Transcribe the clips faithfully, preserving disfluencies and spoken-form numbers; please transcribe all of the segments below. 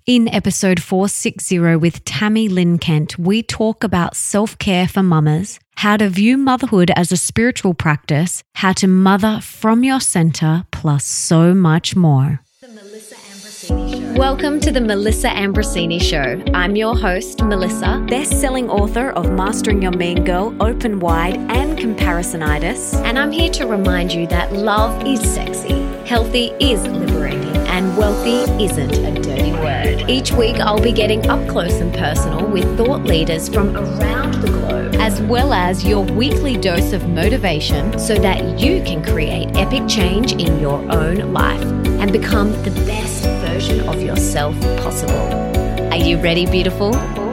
In episode four sixty with Tammy Lynn Kent, we talk about self-care for mamas, how to view motherhood as a spiritual practice, how to mother from your center, plus so much more. Welcome to the Melissa Ambrosini Show. I'm your host, Melissa, best-selling author of Mastering Your Mean Girl, Open Wide, and Comparisonitis. And I'm here to remind you that love is sexy, healthy is liberating, and wealthy isn't a dirty word. Each week, I'll be getting up close and personal with thought leaders from around the globe, as well as your weekly dose of motivation so that you can create epic change in your own life and become the best version of yourself possible. Are you ready, beautiful?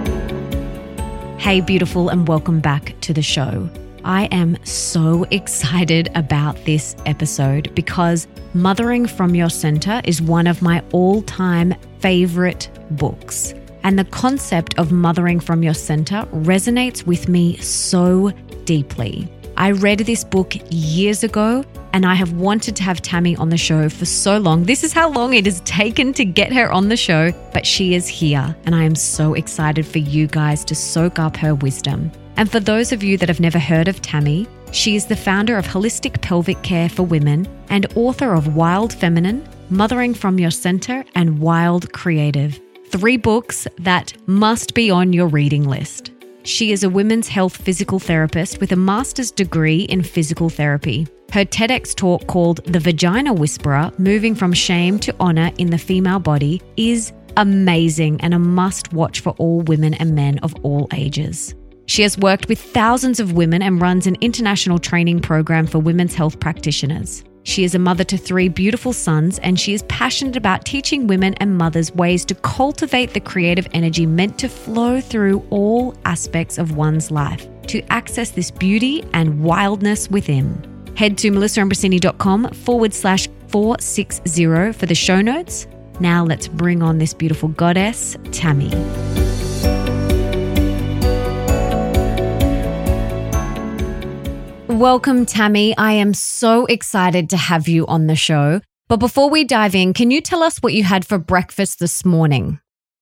Hey, beautiful, and welcome back to the show. I am so excited about this episode because Mothering from Your Center is one of my all-time favorite books. And the concept of mothering from your center resonates with me so deeply. I read this book years ago and I have wanted to have Tammy on the show for so long. This is how long it has taken to get her on the show, but she is here and I am so excited for you guys to soak up her wisdom. And for those of you that have never heard of Tammy, she is the founder of Holistic Pelvic Care for Women and author of Wild Feminine, Mothering from Your Center, and Wild Creative. Three books that must be on your reading list. She is a women's health physical therapist with a master's degree in physical therapy. Her TEDx talk called The Vagina Whisperer, Moving from Shame to Honor in the Female Body is amazing and a must watch for all women and men of all ages. She has worked with thousands of women and runs an international training program for women's health practitioners. She is a mother to three beautiful sons, and she is passionate about teaching women and mothers ways to cultivate the creative energy meant to flow through all aspects of one's life to access this beauty and wildness within. Head to melissaambrosini.com forward slash 460 for the show notes. Now let's bring on this beautiful goddess, Tammy. Welcome, Tammy. I am so excited to have you on the show. But before we dive in, can you tell us what you had for breakfast this morning?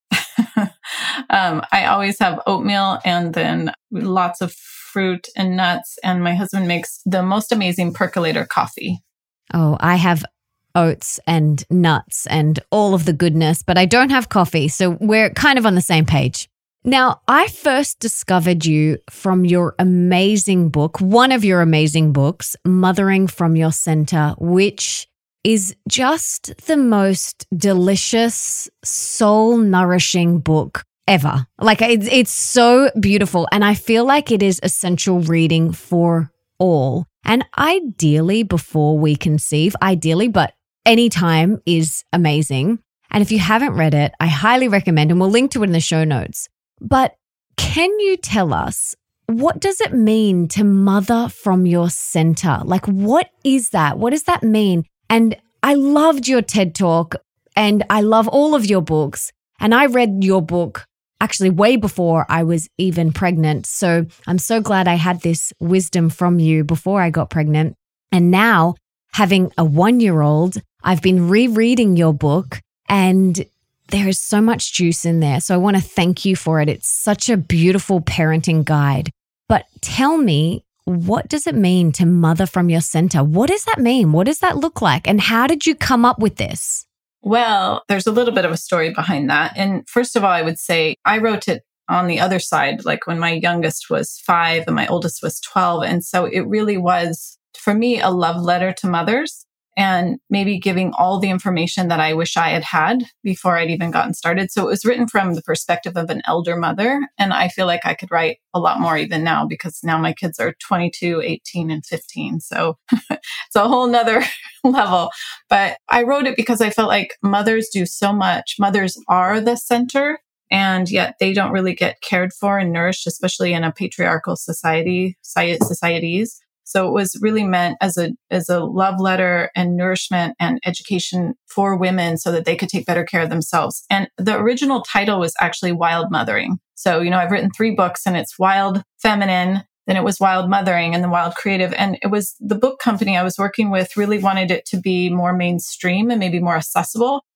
um, I always have oatmeal and then lots of fruit and nuts. And my husband makes the most amazing percolator coffee. Oh, I have oats and nuts and all of the goodness, but I don't have coffee. So we're kind of on the same page. Now, I first discovered you from your amazing book, one of your amazing books, Mothering from Your Center, which is just the most delicious, soul-nourishing book ever. Like, it's, it's so beautiful, and I feel like it is essential reading for all. And ideally, before we conceive, ideally, but anytime is amazing. And if you haven't read it, I highly recommend, and we'll link to it in the show notes. But can you tell us, what does it mean to mother from your center? Like, what is that? What does that mean? And I loved your TED Talk and I love all of your books. And I read your book actually way before I was even pregnant. So I'm so glad I had this wisdom from you before I got pregnant. And now, having a one-year-old, I've been rereading your book and there is so much juice in there. So I want to thank you for it. It's such a beautiful parenting guide. But tell me, what does it mean to mother from your center? What does that mean? What does that look like? And how did you come up with this? Well, there's a little bit of a story behind that. And first of all, I would say I wrote it on the other side, like when my youngest was five and my oldest was twelve. And so it really was, for me, a love letter to mothers. And maybe giving all the information that I wish I had had before I'd even gotten started. So it was written from the perspective of an elder mother. And I feel like I could write a lot more even now because now my kids are twenty-two, eighteen, and fifteen. So it's a whole nother level. But I wrote it because I felt like mothers do so much. Mothers are the center, and yet they don't really get cared for and nourished, especially in a patriarchal society, societies. So it was really meant as a as a love letter and nourishment and education for women so that they could take better care of themselves. And the original title was actually Wild Mothering. So, you know, I've written three books and it's Wild Feminine, then it was Wild Mothering, and then Wild Creative. And it was the book company I was working with really wanted it to be more mainstream and maybe more accessible.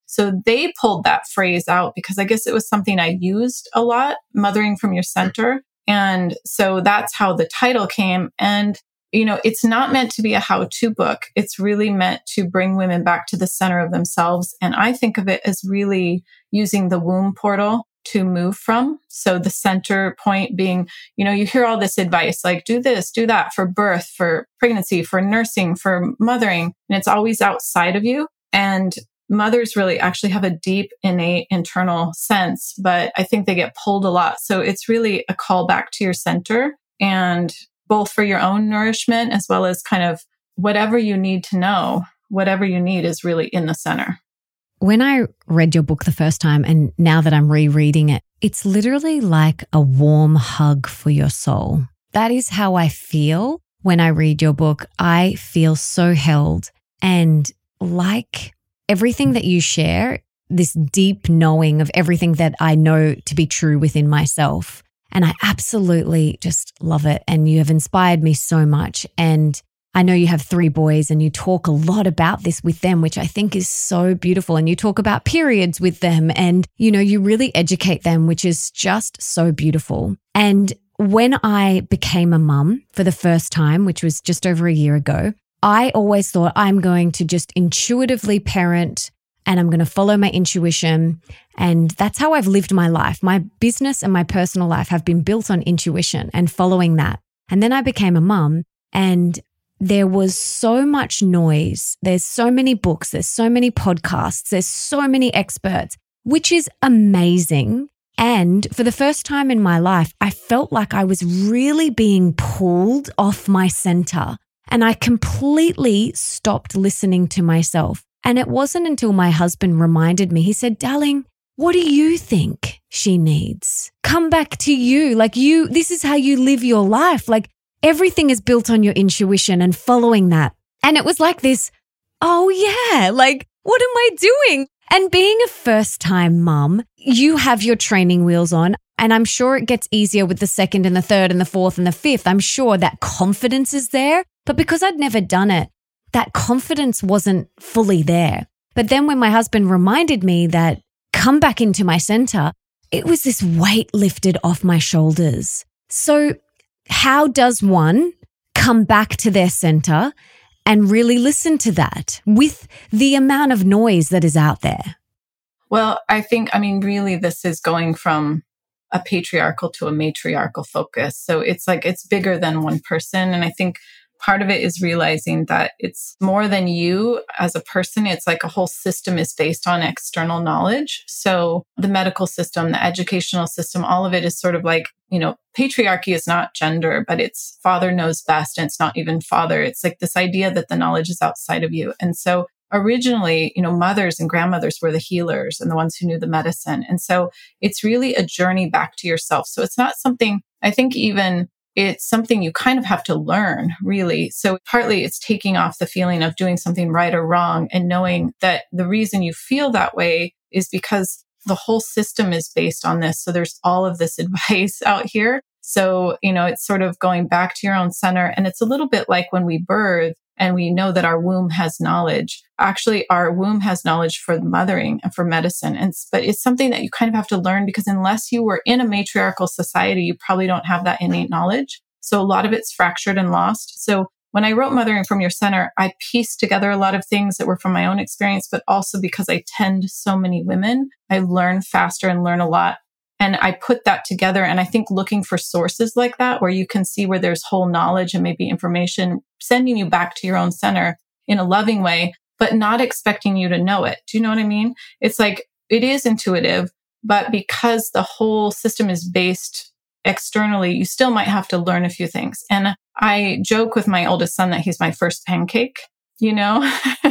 So they pulled that phrase out because I guess it was something I used a lot, mothering from your center. And so that's how the title came. And, you know, it's not meant to be a how-to book. It's really meant to bring women back to the center of themselves. And I think of it as really using the womb portal to move from. So the center point being, you know, you hear all this advice, like do this, do that for birth, for pregnancy, for nursing, for mothering, and it's always outside of you. And mothers really actually have a deep, innate internal sense, but I think they get pulled a lot. So it's really a call back to your center, and both for your own nourishment as well as kind of whatever you need to know, whatever you need is really in the center. When I read your book the first time, and now that I'm rereading it, it's literally like a warm hug for your soul. That is how I feel when I read your book. I feel so held, and like everything that you share, this deep knowing of everything that I know to be true within myself. And I absolutely just love it. And you have inspired me so much. And I know you have three boys and you talk a lot about this with them, which I think is so beautiful. And you talk about periods with them and, you know, you really educate them, which is just so beautiful. And when I became a mum for the first time, which was just over a year ago, I always thought I'm going to just intuitively parent and I'm going to follow my intuition. And that's how I've lived my life. My business and my personal life have been built on intuition and following that. And then I became a mum, and there was so much noise. There's so many books. There's so many podcasts. There's so many experts, which is amazing. And for the first time in my life, I felt like I was really being pulled off my center. And I completely stopped listening to myself. And it wasn't until my husband reminded me, he said, darling, what do you think she needs? Come back to you. Like you, this is how you live your life. Like everything is built on your intuition and following that. And it was like this, oh yeah, like what am I doing? And being a first-time mum, you have your training wheels on. And I'm sure it gets easier with the second and the third and the fourth and the fifth. I'm sure that confidence is there. But because I'd never done it, that confidence wasn't fully there. But then when my husband reminded me that come back into my center, it was this weight lifted off my shoulders. So how does one come back to their center and really listen to that with the amount of noise that is out there? Well, I think, I mean, really, this is going from a patriarchal to a matriarchal focus. So it's like, it's bigger than one person. And I think part of it is realizing that it's more than you as a person. It's like a whole system is based on external knowledge. So the medical system, the educational system, all of it is sort of like, you know, patriarchy is not gender, but it's father knows best. And it's not even father. It's like this idea that the knowledge is outside of you. And so originally, you know, mothers and grandmothers were the healers and the ones who knew the medicine. And so it's really a journey back to yourself. So it's not something, I think even it's something you kind of have to learn, really. So partly it's taking off the feeling of doing something right or wrong and knowing that the reason you feel that way is because the whole system is based on this. So there's all of this advice out here. So, you know, it's sort of going back to your own center. And it's a little bit like when we birth and we know that our womb has knowledge. Actually, our womb has knowledge for mothering and for medicine. And, but it's something that you kind of have to learn because unless you were in a matriarchal society, you probably don't have that innate knowledge. So a lot of it's fractured and lost. So when I wrote Mothering from Your Center, I pieced together a lot of things that were from my own experience, but also because I tend so many women, I learn faster and learn a lot. And I put that together. And I think looking for sources like that, where you can see where there's whole knowledge and maybe information sending you back to your own center in a loving way, but not expecting you to know it. Do you know what I mean? It's like, it is intuitive, but because the whole system is based externally, you still might have to learn a few things. And I joke with my oldest son that he's my first pancake, you know?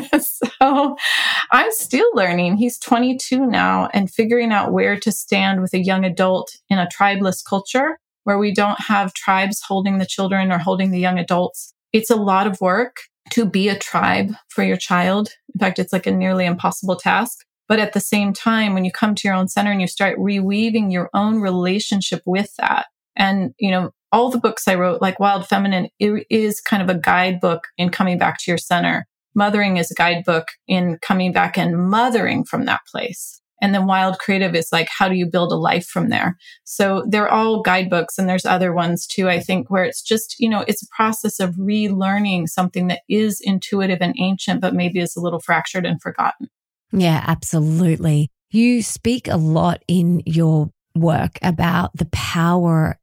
So I'm still learning. He's twenty-two now and figuring out where to stand with a young adult in a tribeless culture where we don't have tribes holding the children or holding the young adults. It's a lot of work to be a tribe for your child. In fact, it's like a nearly impossible task. But at the same time, when you come to your own center and you start reweaving your own relationship with that, and, you know, all the books I wrote, like Wild Feminine, it is kind of a guidebook in coming back to your center. mothering is a guidebook in coming back and mothering from that place. And then Wild Creative is like, how do you build a life from there? So they're all guidebooks. And there's other ones too, I think, where it's just, you know, it's a process of relearning something that is intuitive and ancient, but maybe is a little fractured and forgotten. Yeah, absolutely. You speak a lot in your work about the power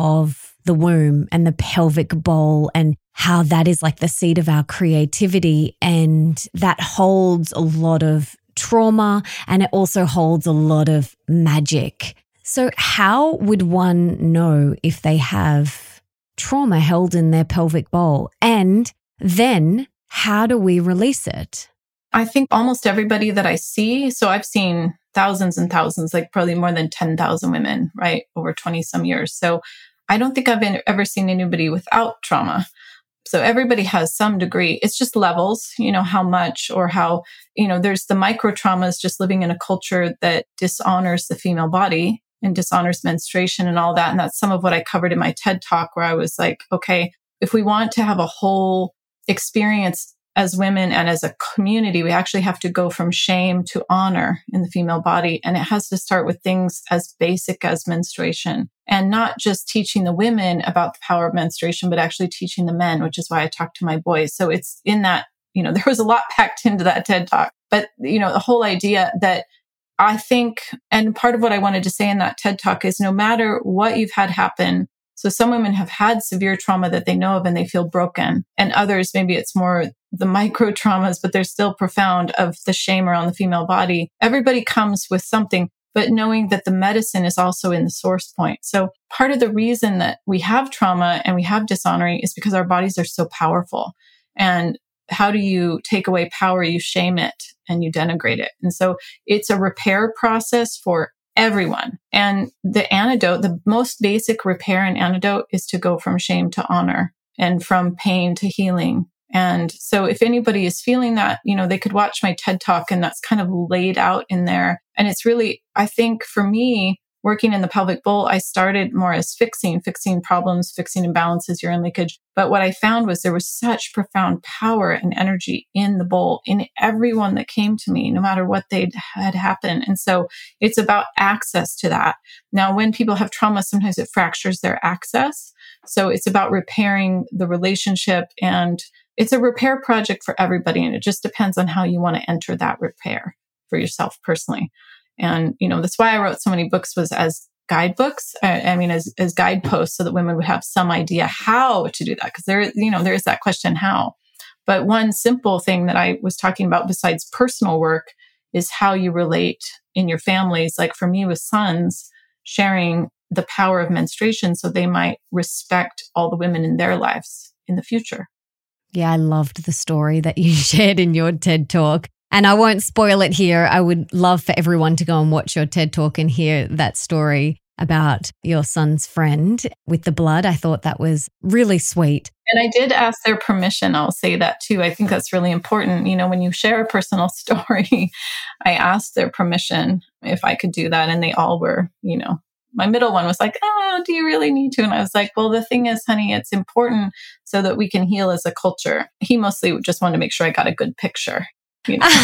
of the womb and the pelvic bowl and how that is like the seat of our creativity, and that holds a lot of trauma and it also holds a lot of magic. So how would one know if they have trauma held in their pelvic bowl? And then how do we release it? I think almost everybody that I see, so I've seen thousands and thousands, like probably more than ten thousand women, right, over twenty some years. So I don't think I've been, ever seen anybody without trauma. So everybody has some degree. It's just levels, you know, how much or how, you know, there's the micro traumas, just living in a culture that dishonors the female body and dishonors menstruation and all that. And that's some of what I covered in my TED Talk, where I was like, okay, if we want to have a whole experience as women and as a community, we actually have to go from shame to honor in the female body. And it has to start with things as basic as menstruation, and not just teaching the women about the power of menstruation, but actually teaching the men, which is why I talk to my boys. So it's in that, you know, there was a lot packed into that TED Talk, but, you know, the whole idea that I think, and part of what I wanted to say in that TED Talk is no matter what you've had happen. So some women have had severe trauma that they know of and they feel broken. And others, maybe it's more the micro traumas, but they're still profound, of the shame around the female body. Everybody comes with something, but knowing that the medicine is also in the source point. So part of the reason that we have trauma and we have dishonoring is because our bodies are so powerful. And how do you take away power? You shame it and you denigrate it. And so it's a repair process for everyone. And the antidote, the most basic repair and antidote, is to go from shame to honor and from pain to healing. And so if anybody is feeling that, you know, they could watch my TED Talk, and that's kind of laid out in there. And it's really, I think for me, working in the pelvic bowl, I started more as fixing, fixing problems, fixing imbalances, urine leakage. But what I found was there was such profound power and energy in the bowl, in everyone that came to me, no matter what they'd had happen. And so it's about access to that. Now, when people have trauma, sometimes it fractures their access. So it's about repairing the relationship, and it's a repair project for everybody. And it just depends on how you want to enter that repair for yourself personally. And, you know, that's why I wrote so many books, was as guidebooks. I, I mean, as, as guideposts, so that women would have some idea how to do that. Because there, you know, there is that question, how. But one simple thing that I was talking about besides personal work is how you relate in your families. Like for me with sons, sharing the power of menstruation so they might respect all the women in their lives in the future. Yeah, I loved the story that you shared in your TED Talk. And I won't spoil it here. I would love for everyone to go and watch your TED Talk and hear that story about your son's friend with the blood. I thought that was really sweet. And I did ask their permission. I'll say that too. I think that's really important. You know, when you share a personal story, I asked their permission if I could do that. And they all were, you know, my middle one was like, oh, do you really need to? And I was like, well, the thing is, honey, it's important so that we can heal as a culture. He mostly just wanted to make sure I got a good picture. You know,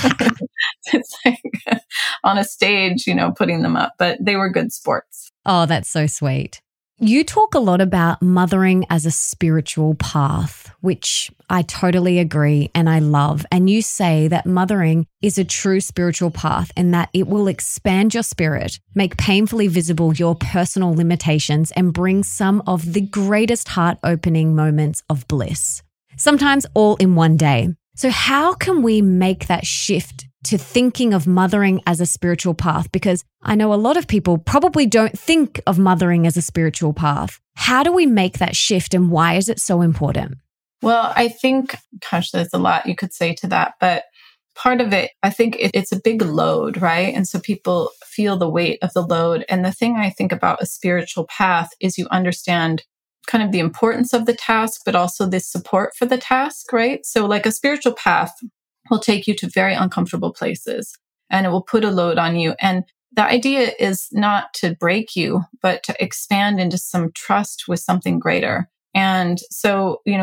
it's like on a stage, you know, putting them up, but they were good sports. Oh, that's so sweet. You talk a lot about mothering as a spiritual path, which I totally agree and I love. And you say that mothering is a true spiritual path and that it will expand your spirit, make painfully visible your personal limitations, and bring some of the greatest heart-opening moments of bliss, sometimes all in one day. So how can we make that shift to thinking of mothering as a spiritual path? Because I know a lot of people probably don't think of mothering as a spiritual path. How do we make that shift, and why is it so important? Well, I think, gosh, there's a lot you could say to that, but part of it, I think it, it's a big load, right? And so people feel the weight of the load. And the thing I think about a spiritual path is you understand kind of the importance of the task, but also the support for the task, right? So like a spiritual path will take you to very uncomfortable places and it will put a load on you. And the idea is not to break you, but to expand into some trust with something greater. And so, you know,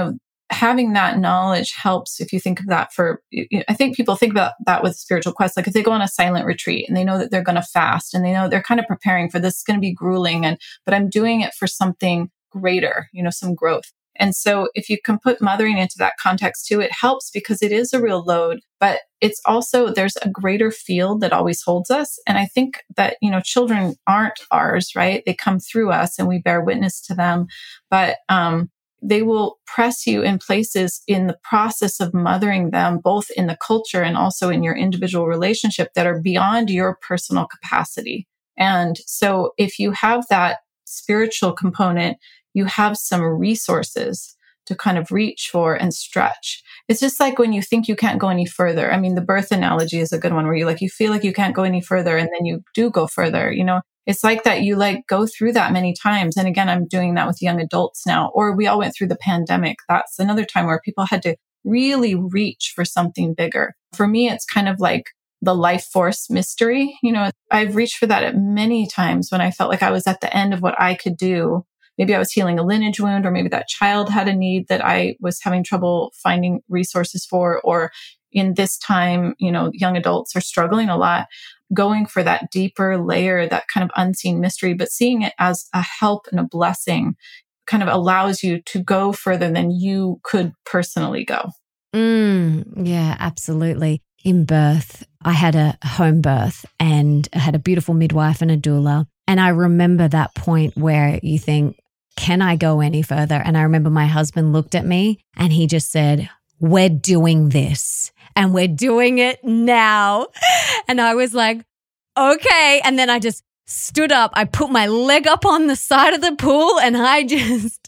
having that knowledge helps if you think of that for, I think people think about that with spiritual quests. Like if they go on a silent retreat and they know that they're going to fast and they know they're kind of preparing for this, is going to be grueling, and, but I'm doing it for something greater, you know, some growth. And so if you can put mothering into that context too, it helps because it is a real load, but it's also, there's a greater field that always holds us. And I think that, you know, children aren't ours, right? They come through us and we bear witness to them, but, um, they will press you in places in the process of mothering them, both in the culture and also in your individual relationship, that are beyond your personal capacity. And so if you have that spiritual component, you have some resources to kind of reach for and stretch. It's just like when you think you can't go any further. I mean, the birth analogy is a good one where you like, you feel like you can't go any further and then you do go further, you know? It's like that you like go through that many times. And again, I'm doing that with young adults now, or we all went through the pandemic. That's another time where people had to really reach for something bigger. For me, it's kind of like the life force mystery. You know, I've reached for that at many times when I felt like I was at the end of what I could do. Maybe I was healing a lineage wound, or maybe that child had a need that I was having trouble finding resources for, or in this time, you know, young adults are struggling a lot, going for that deeper layer, that kind of unseen mystery, but seeing it as a help and a blessing kind of allows you to go further than you could personally go. Mm, yeah, absolutely. In birth, I had a home birth and I had a beautiful midwife and a doula. And I remember that point where you think, can I go any further? And I remember my husband looked at me and he just said, we're doing this and we're doing it now. And I was like, okay. And then I just stood up. I put my leg up on the side of the pool and I just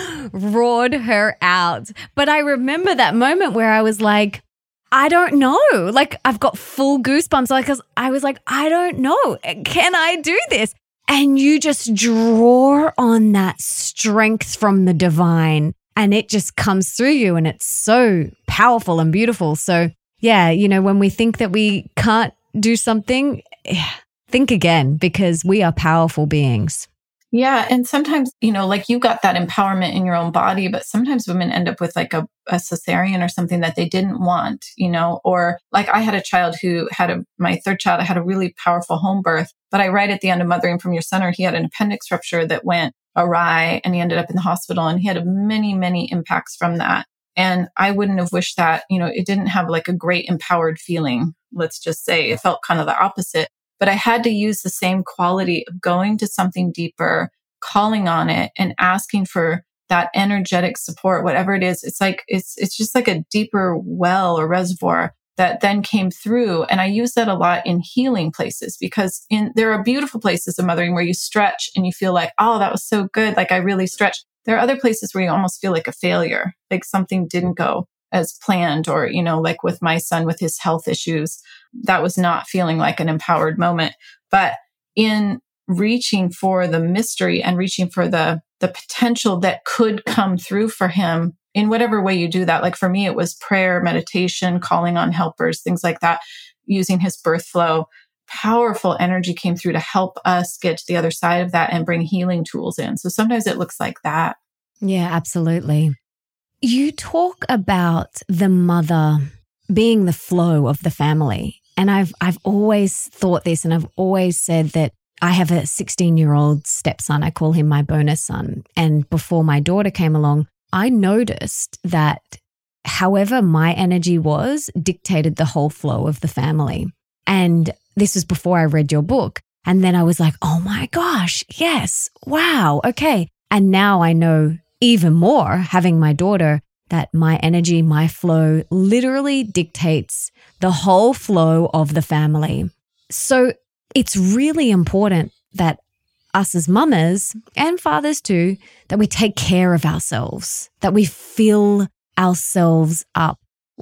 roared her out. But I remember that moment where I was like, I don't know. Like I've got full goosebumps. Like I was like, I don't know. Can I do this? And you just draw on that strength from the divine and it just comes through you and it's so powerful and beautiful. So yeah, you know, when we think that we can't do something, think again, because we are powerful beings. Yeah. And sometimes, you know, like you got that empowerment in your own body, but sometimes women end up with like a, a cesarean or something that they didn't want, you know, or like I had a child who had a, my third child, I had a really powerful home birth, but I right at the end of Mothering from Your Center, he had an appendix rupture that went awry and he ended up in the hospital and he had many, many impacts from that. And I wouldn't have wished that, you know, it didn't have like a great empowered feeling. Let's just say it felt kind of the opposite. But I had to use the same quality of going to something deeper, calling on it and asking for that energetic support, whatever it is. It's like, it's, it's just like a deeper well or reservoir that then came through. And I use that a lot in healing places because in, there are beautiful places of mothering where you stretch and you feel like, oh, that was so good. Like I really stretched. There are other places where you almost feel like a failure, like something didn't go as planned, or, you know, like with my son with his health issues, that was not feeling like an empowered moment. But in reaching for the mystery and reaching for the, the potential that could come through for him in whatever way you do that. Like for me, it was prayer, meditation, calling on helpers, things like that, using his birth flow. Powerful energy came through to help us get to the other side of that and bring healing tools in. So sometimes it looks like that. Yeah, absolutely. You talk about the mother being the flow of the family. And I've I've always thought this, and I've always said that I have a sixteen-year-old stepson. I call him my bonus son. And before my daughter came along, I noticed that however my energy was dictated the whole flow of the family. And this was before I read your book. And then I was like, oh my gosh, yes, wow, okay. And now I know even more, having my daughter, that my energy, my flow literally dictates the whole flow of the family. So it's really important that us as mamas and fathers too, that we take care of ourselves, that we fill ourselves up.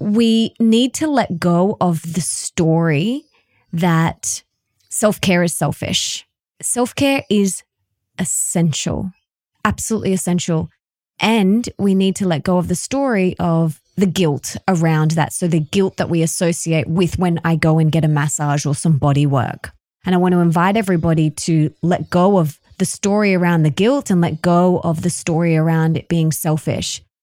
We need to let go of the story that self-care is selfish. Self-care is essential, absolutely essential. And we need to let go of the story of the guilt around that. So the guilt that we associate with when I go and get a massage or some body work. And I want to invite everybody to let go of the story around the guilt and let go of the story around it being selfish.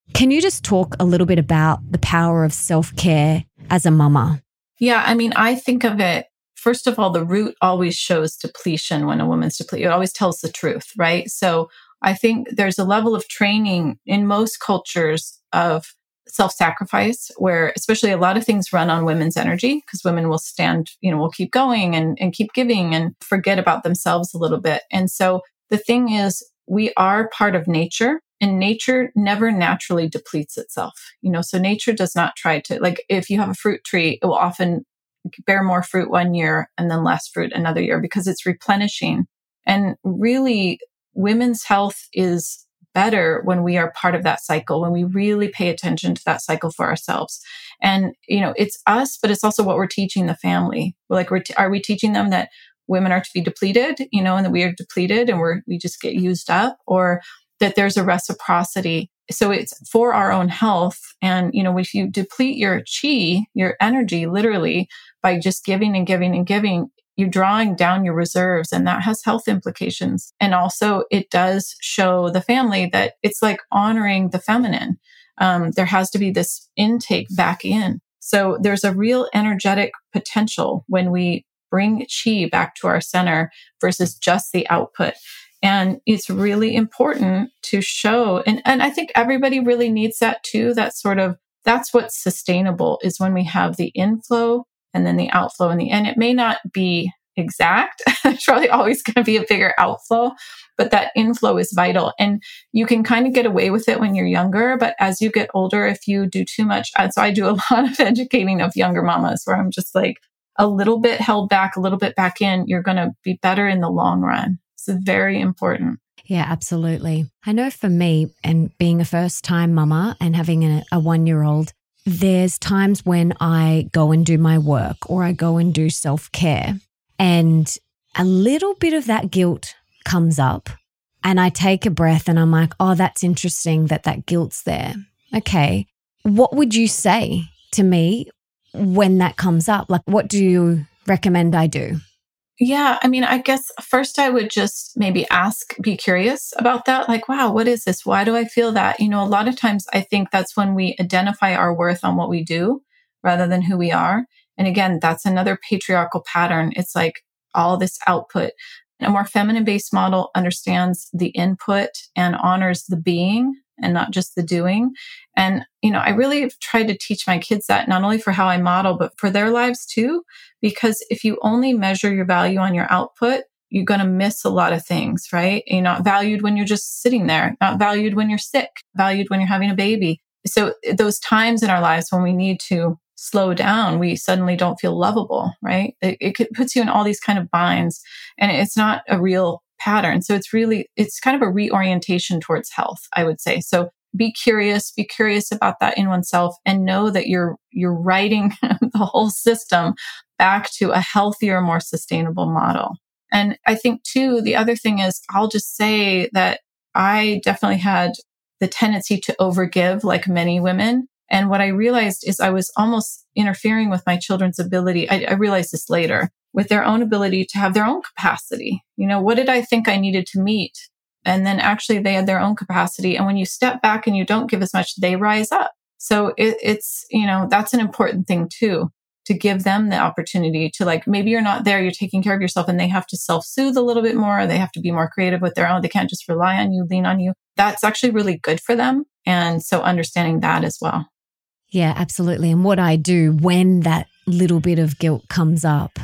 Can you just talk a little bit about the power of self-care as a mama? Yeah, I mean, I think of it, first of all, the root always shows depletion when a woman's depleted. It always tells the truth, right? So I think there's a level of training in most cultures of self-sacrifice, where especially a lot of things run on women's energy, because women will stand, you know, will keep going and, and keep giving and forget about themselves a little bit. And so the thing is, we are part of nature, and nature never naturally depletes itself. You know, so nature does not try to, like, if you have a fruit tree, it will often bear more fruit one year and then less fruit another year because it's replenishing. And really, women's health is better when we are part of that cycle, when we really pay attention to that cycle for ourselves. And, you know, it's us, but it's also what we're teaching the family. We're like, we're t- are we teaching them that women are to be depleted, you know, and that we are depleted and we're, we just get used up, or that there's a reciprocity? So it's for our own health. And, you know, if you deplete your chi, your energy, literally by just giving and giving and giving, you're drawing down your reserves, and that has health implications. And also it does show the family that it's like honoring the feminine. Um, there has to be this intake back in. So there's a real energetic potential when we bring chi back to our center versus just the output. And it's really important to show, and, and I think everybody really needs that too. That sort of, that's what's sustainable, is when we have the inflow and then the outflow in the end. It may not be exact. It's probably always going to be a bigger outflow, but that inflow is vital. And you can kind of get away with it when you're younger, but as you get older, if you do too much, and so I do a lot of educating of younger mamas where I'm just like a little bit held back, a little bit back in, you're going to be better in the long run. It's very important. Yeah, absolutely. I know for me, and being a first time mama and having a, a one-year-old, there's times when I go and do my work or I go and do self-care, and a little bit of that guilt comes up, and I take a breath and I'm like, oh, that's interesting that that guilt's there. Okay. What would you say to me when that comes up? Like, what do you recommend I do? Yeah, I mean, I guess first I would just maybe ask, be curious about that. Like, wow, what is this? Why do I feel that? You know, a lot of times I think that's when we identify our worth on what we do rather than who we are. And again, that's another patriarchal pattern. It's like all this output. A more feminine-based model understands the input and honors the being and not just the doing. And, you know, I really have tried to teach my kids that, not only for how I model, but for their lives too. Because if you only measure your value on your output, you're going to miss a lot of things, right? You're not valued when you're just sitting there, not valued when you're sick, valued when you're having a baby. So those times in our lives when we need to slow down, we suddenly don't feel lovable, right? It, it could, puts you in all these kind of binds, and it's not a real pattern. So it's really, it's kind of a reorientation towards health, I would say. So be curious, be curious about that in oneself, and know that you're, you're writing the whole system back to a healthier, more sustainable model. And I think too, the other thing is, I'll just say that I definitely had the tendency to overgive, like many women. And what I realized is I was almost interfering with my children's ability. I, I realized this later, with their own ability to have their own capacity. You know, what did I think I needed to meet? And then actually they had their own capacity. And when you step back and you don't give as much, they rise up. So it, it's, you know, that's an important thing too, to give them the opportunity to, like, maybe you're not there, you're taking care of yourself, and they have to self-soothe a little bit more. They have to be more creative with their own. They can't just rely on you, lean on you. That's actually really good for them. And so understanding that as well. Yeah, absolutely. And what I do when that little bit of guilt comes up,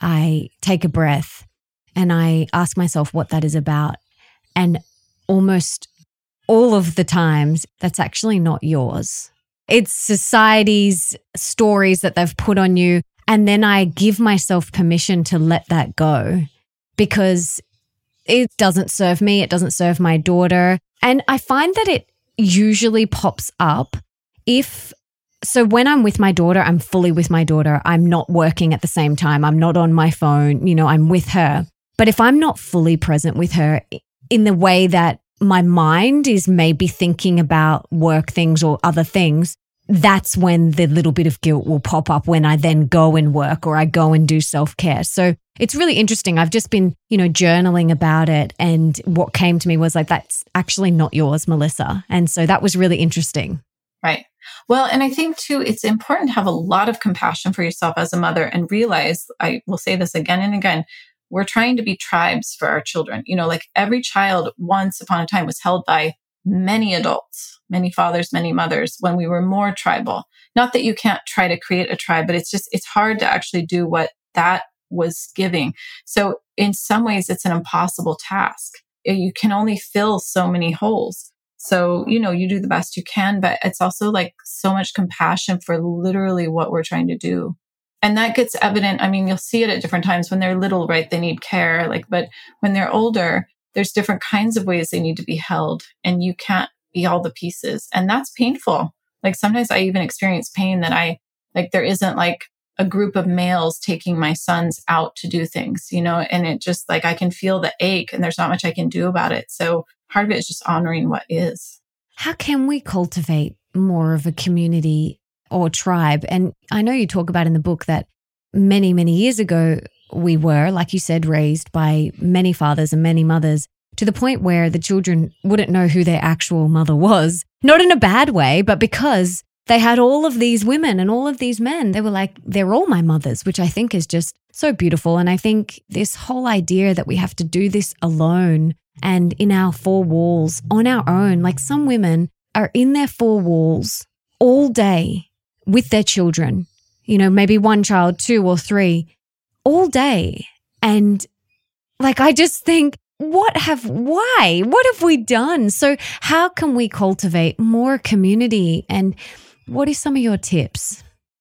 I take a breath and I ask myself what that is about. And almost all of the times, that's actually not yours. It's society's stories that they've put on you. And then I give myself permission to let that go, because it doesn't serve me. It doesn't serve my daughter. And I find that it usually pops up if, so when I'm with my daughter, I'm fully with my daughter. I'm not working at the same time. I'm not on my phone. You know, I'm with her. But if I'm not fully present with her in the way that my mind is maybe thinking about work things or other things, that's when the little bit of guilt will pop up when I then go and work or I go and do self-care. So it's really interesting. I've just been, you know, journaling about it, and what came to me was like, that's actually not yours, Melissa. And so that was really interesting. Right. Well, and I think too, it's important to have a lot of compassion for yourself as a mother and realize, I will say this again and again, we're trying to be tribes for our children. You know, like every child once upon a time was held by many adults, many fathers, many mothers, when we were more tribal. Not that you can't try to create a tribe, but it's just, it's hard to actually do what that was giving. So in some ways, it's an impossible task. You can only fill so many holes. So, you know, you do the best you can, but it's also like so much compassion for literally what we're trying to do. And that gets evident. I mean, you'll see it at different times. When they're little, right? They need care, like, but when they're older, there's different kinds of ways they need to be held, and you can't be all the pieces. And that's painful. Like sometimes I even experience pain that I, like, there isn't like a group of males taking my sons out to do things, you know, and it just like, I can feel the ache and there's not much I can do about it. So part of it is just honoring what is. How can we cultivate more of a community or tribe? And I know you talk about in the book that many, many years ago, we were, like you said, raised by many fathers and many mothers to the point where the children wouldn't know who their actual mother was. Not in a bad way, but because they had all of these women and all of these men. They were like, they're all my mothers, which I think is just so beautiful. And I think this whole idea that we have to do this alone and in our four walls on our own, like some women are in their four walls all day with their children, you know, maybe one child, two or three, all day. And like, I just think, what have, why, what have we done? So how can we cultivate more community? And what are some of your tips?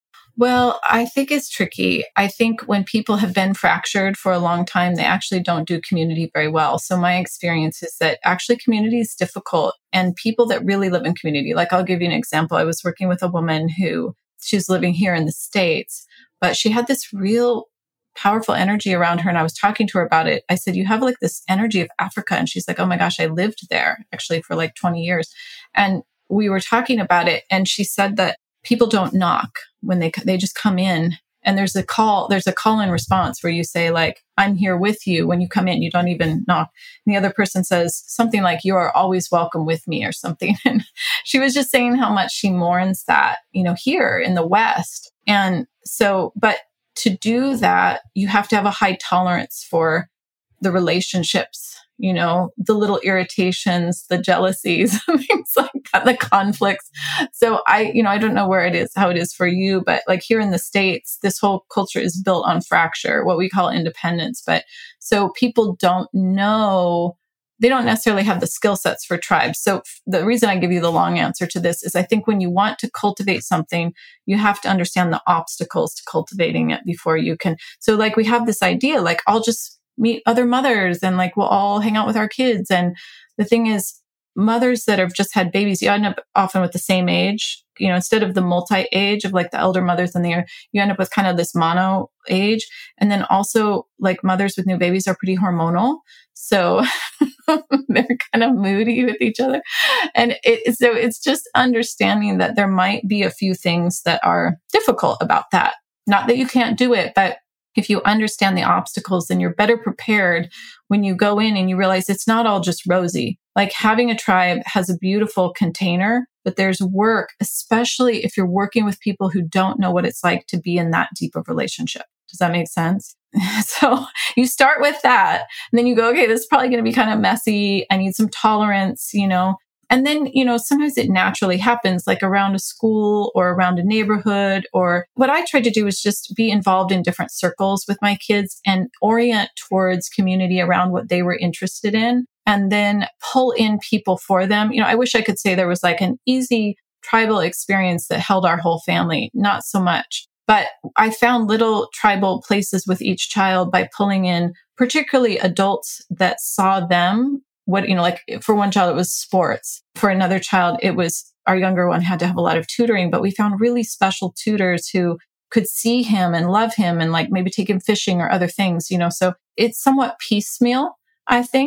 Well, I think it's tricky. I think when people have been fractured for a long time, they actually don't do community very well. So my experience is that actually community is difficult, and people that really live in community, like I'll give you an example. I was working with a woman who, she was living here in the States, but she had this real powerful energy around her. And I was talking to her about it. I said, you have like this energy of Africa. And she's like, oh my gosh, I lived there actually for like twenty years. And we were talking about it. And she said that people don't knock when they, they just come in, and there's a call, there's a call and response where you say like, I'm here with you. When you come in, you don't even knock. And the other person says something like, you are always welcome with me or something. And she was just saying how much she mourns that, you know, here in the West. And so, but to do that, you have to have a high tolerance for the relationships, you know, the little irritations, the jealousies, things like that, the conflicts. So I, you know, I don't know where it is, how it is for you, but like here in the States, this whole culture is built on fracture, what we call independence. But so people don't know, they don't necessarily have the skill sets for tribes. So the reason I give you the long answer to this is I think when you want to cultivate something, you have to understand the obstacles to cultivating it before you can. So like we have this idea, like I'll just meet other mothers and like we'll all hang out with our kids. And the thing is, mothers that have just had babies, you end up often with the same age, you know, instead of the multi-age of like the elder mothers in the year, you end up with kind of this mono age. And then also like mothers with new babies are pretty hormonal. So they're kind of moody with each other. And it, so it's just understanding that there might be a few things that are difficult about that. Not that you can't do it, but if you understand the obstacles, then you're better prepared when you go in and you realize it's not all just rosy. Like having a tribe has a beautiful container, but there's work, especially if you're working with people who don't know what it's like to be in that deep of relationship. Does that make sense? So you start with that, and then you go, okay, this is probably going to be kind of messy. I need some tolerance, you know. And then, you know, sometimes it naturally happens like around a school or around a neighborhood. Or what I tried to do is just be involved in different circles with my kids and orient towards community around what they were interested in, and then pull in people for them. You know, I wish I could say there was like an easy tribal experience that held our whole family. Not so much. But I found little tribal places with each child by pulling in particularly adults that saw them. What, you know, like for one child, it was sports. For another child, it was, our younger one had to have a lot of tutoring, but we found really special tutors who could see him and love him and like maybe take him fishing or other things, you know. So it's somewhat piecemeal, I think.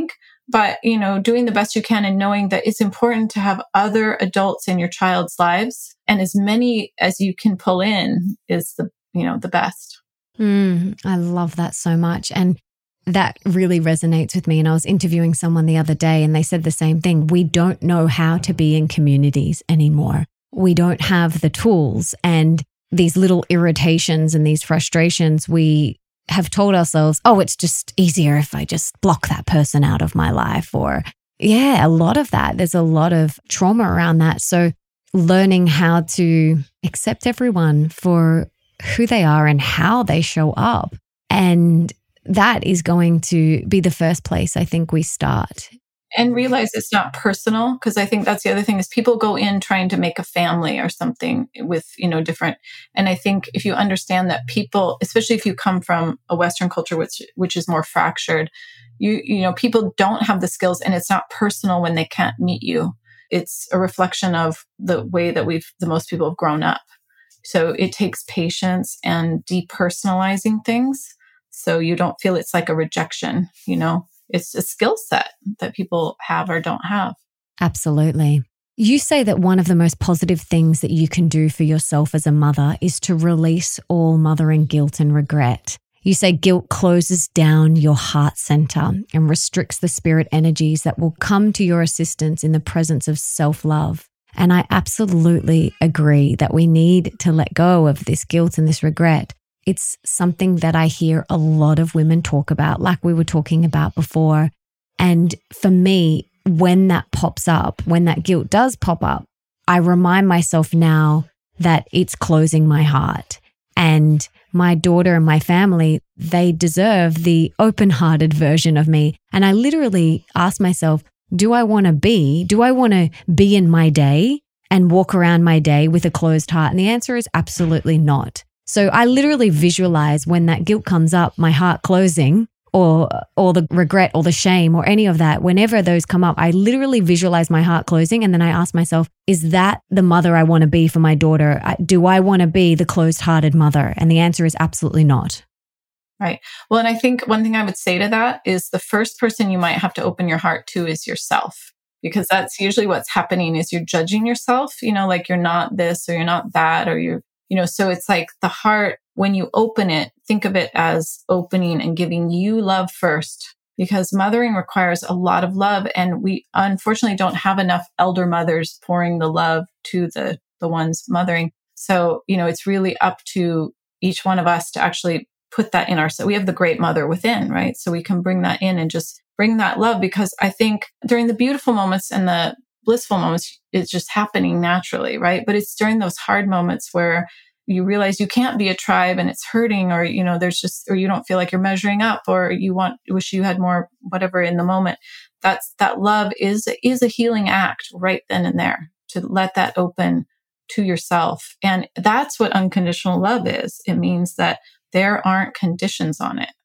But, you know, doing the best you can and knowing that it's important to have other adults in your child's lives, and as many as you can pull in is the, you know, the best. Mm, I love that so much. And that really resonates with me. And I was interviewing someone the other day and they said the same thing. We don't know how to be in communities anymore. We don't have the tools, and these little irritations and these frustrations, we have told ourselves, oh, it's just easier if I just block that person out of my life. Or yeah, a lot of that. There's a lot of trauma around that. So learning how to accept everyone for who they are and how they show up. And that is going to be the first place I think we start. And realize it's not personal, because I think that's the other thing is people go in trying to make a family or something with, you know, different. And I think if you understand that people, especially if you come from a Western culture, which which is more fractured, you you know, people don't have the skills, and it's not personal when they can't meet you. It's a reflection of the way that we've, the most people have grown up. So it takes patience and depersonalizing things, so you don't feel it's like a rejection, you know. It's a skill set that people have or don't have. Absolutely. You say that one of the most positive things that you can do for yourself as a mother is to release all mothering guilt and regret. You say guilt closes down your heart center and restricts the spirit energies that will come to your assistance in the presence of self-love. And I absolutely agree that we need to let go of this guilt and this regret. It's something that I hear a lot of women talk about, like we were talking about before. And for me, when that pops up, when that guilt does pop up, I remind myself now that it's closing my heart. And my daughter and my family, they deserve the open-hearted version of me. And I literally ask myself, do I want to be, do I want to be in my day and walk around my day with a closed heart? And the answer is absolutely not. So I literally visualize when that guilt comes up, my heart closing, or or the regret or the shame or any of that. Whenever those come up, I literally visualize my heart closing, and then I ask myself, is that the mother I want to be for my daughter? Do I want to be the closed-hearted mother? And the answer is absolutely not. Right. Well, and I think one thing I would say to that is the first person you might have to open your heart to is yourself, because that's usually what's happening is you're judging yourself, you know, like you're not this or you're not that, or you're, you know, so it's like the heart, when you open it, think of it as opening and giving you love first, because mothering requires a lot of love. And we unfortunately don't have enough elder mothers pouring the love to the, the ones mothering. So, you know, it's really up to each one of us to actually put that in our, so we have the great mother within, right? So we can bring that in and just bring that love, because I think during the beautiful moments and the blissful moments, it's just happening naturally, right? But it's during those hard moments where you realize you can't be a tribe and it's hurting, or, you know, there's just, or you don't feel like you're measuring up, or you want, wish you had more, whatever in the moment. That's, that love is, is a healing act right then and there, to let that open to yourself. And that's what unconditional love is. It means that there aren't conditions on it.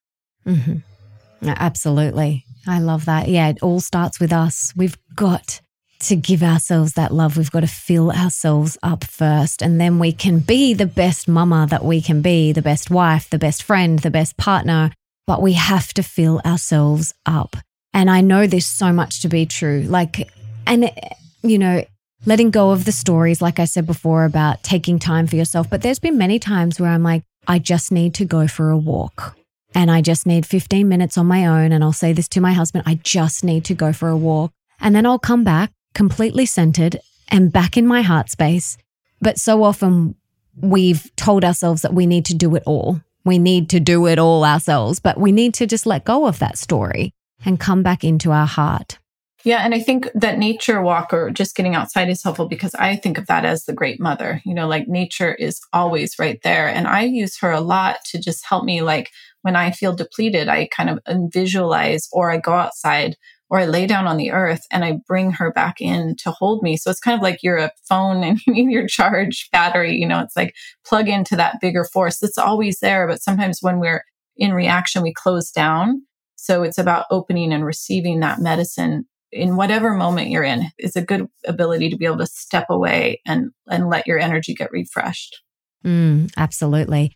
Mm-hmm. Absolutely. I love that. Yeah, it all starts with us. We've got to give ourselves that love. We've got to fill ourselves up first, and then we can be the best mama that we can be, the best wife, the best friend, the best partner, but we have to fill ourselves up. And I know this so much to be true. Like, and you know, letting go of the stories, like I said before, about taking time for yourself. But there's been many times where I'm like, I just need to go for a walk, and I just need fifteen minutes on my own. And I'll say this to my husband, I just need to go for a walk. And then I'll come back completely centered and back in my heart space. But so often we've told ourselves that we need to do it all. We need to do it all ourselves, but we need to just let go of that story and come back into our heart. Yeah. And I think that nature walk, or just getting outside, is helpful, because I think of that as the great mother. You know, like nature is always right there. And I use her a lot to just help me. Like when I feel depleted, I kind of visualize, or I go outside, or I lay down on the earth and I bring her back in to hold me. So it's kind of like you're a phone and you need your charge battery. You know, it's like plug into that bigger force that's always there. But sometimes when we're in reaction, we close down. So it's about opening and receiving that medicine in whatever moment you're in. It's a good ability to be able to step away and, and let your energy get refreshed. Mm, absolutely.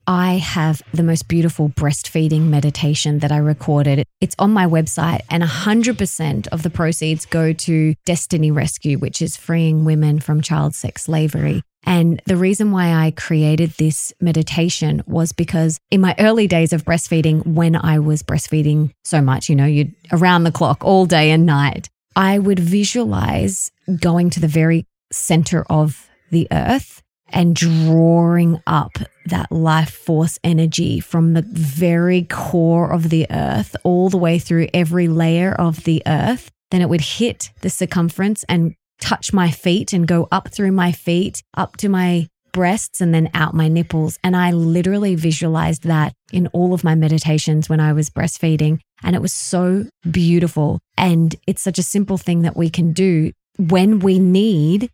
I have the most beautiful breastfeeding meditation that I recorded. It's on my website, and one hundred percent of the proceeds go to Destiny Rescue, which is freeing women from child sex slavery. And the reason why I created this meditation was because in my early days of breastfeeding, when I was breastfeeding so much, you know, you'd around the clock all day and night, I would visualize going to the very center of the earth and drawing up that life force energy from the very core of the earth all the way through every layer of the earth. Then it would hit the circumference and touch my feet and go up through my feet, up to my breasts and then out my nipples. And I literally visualized that in all of my meditations when I was breastfeeding. And it was so beautiful. And it's such a simple thing that we can do when we need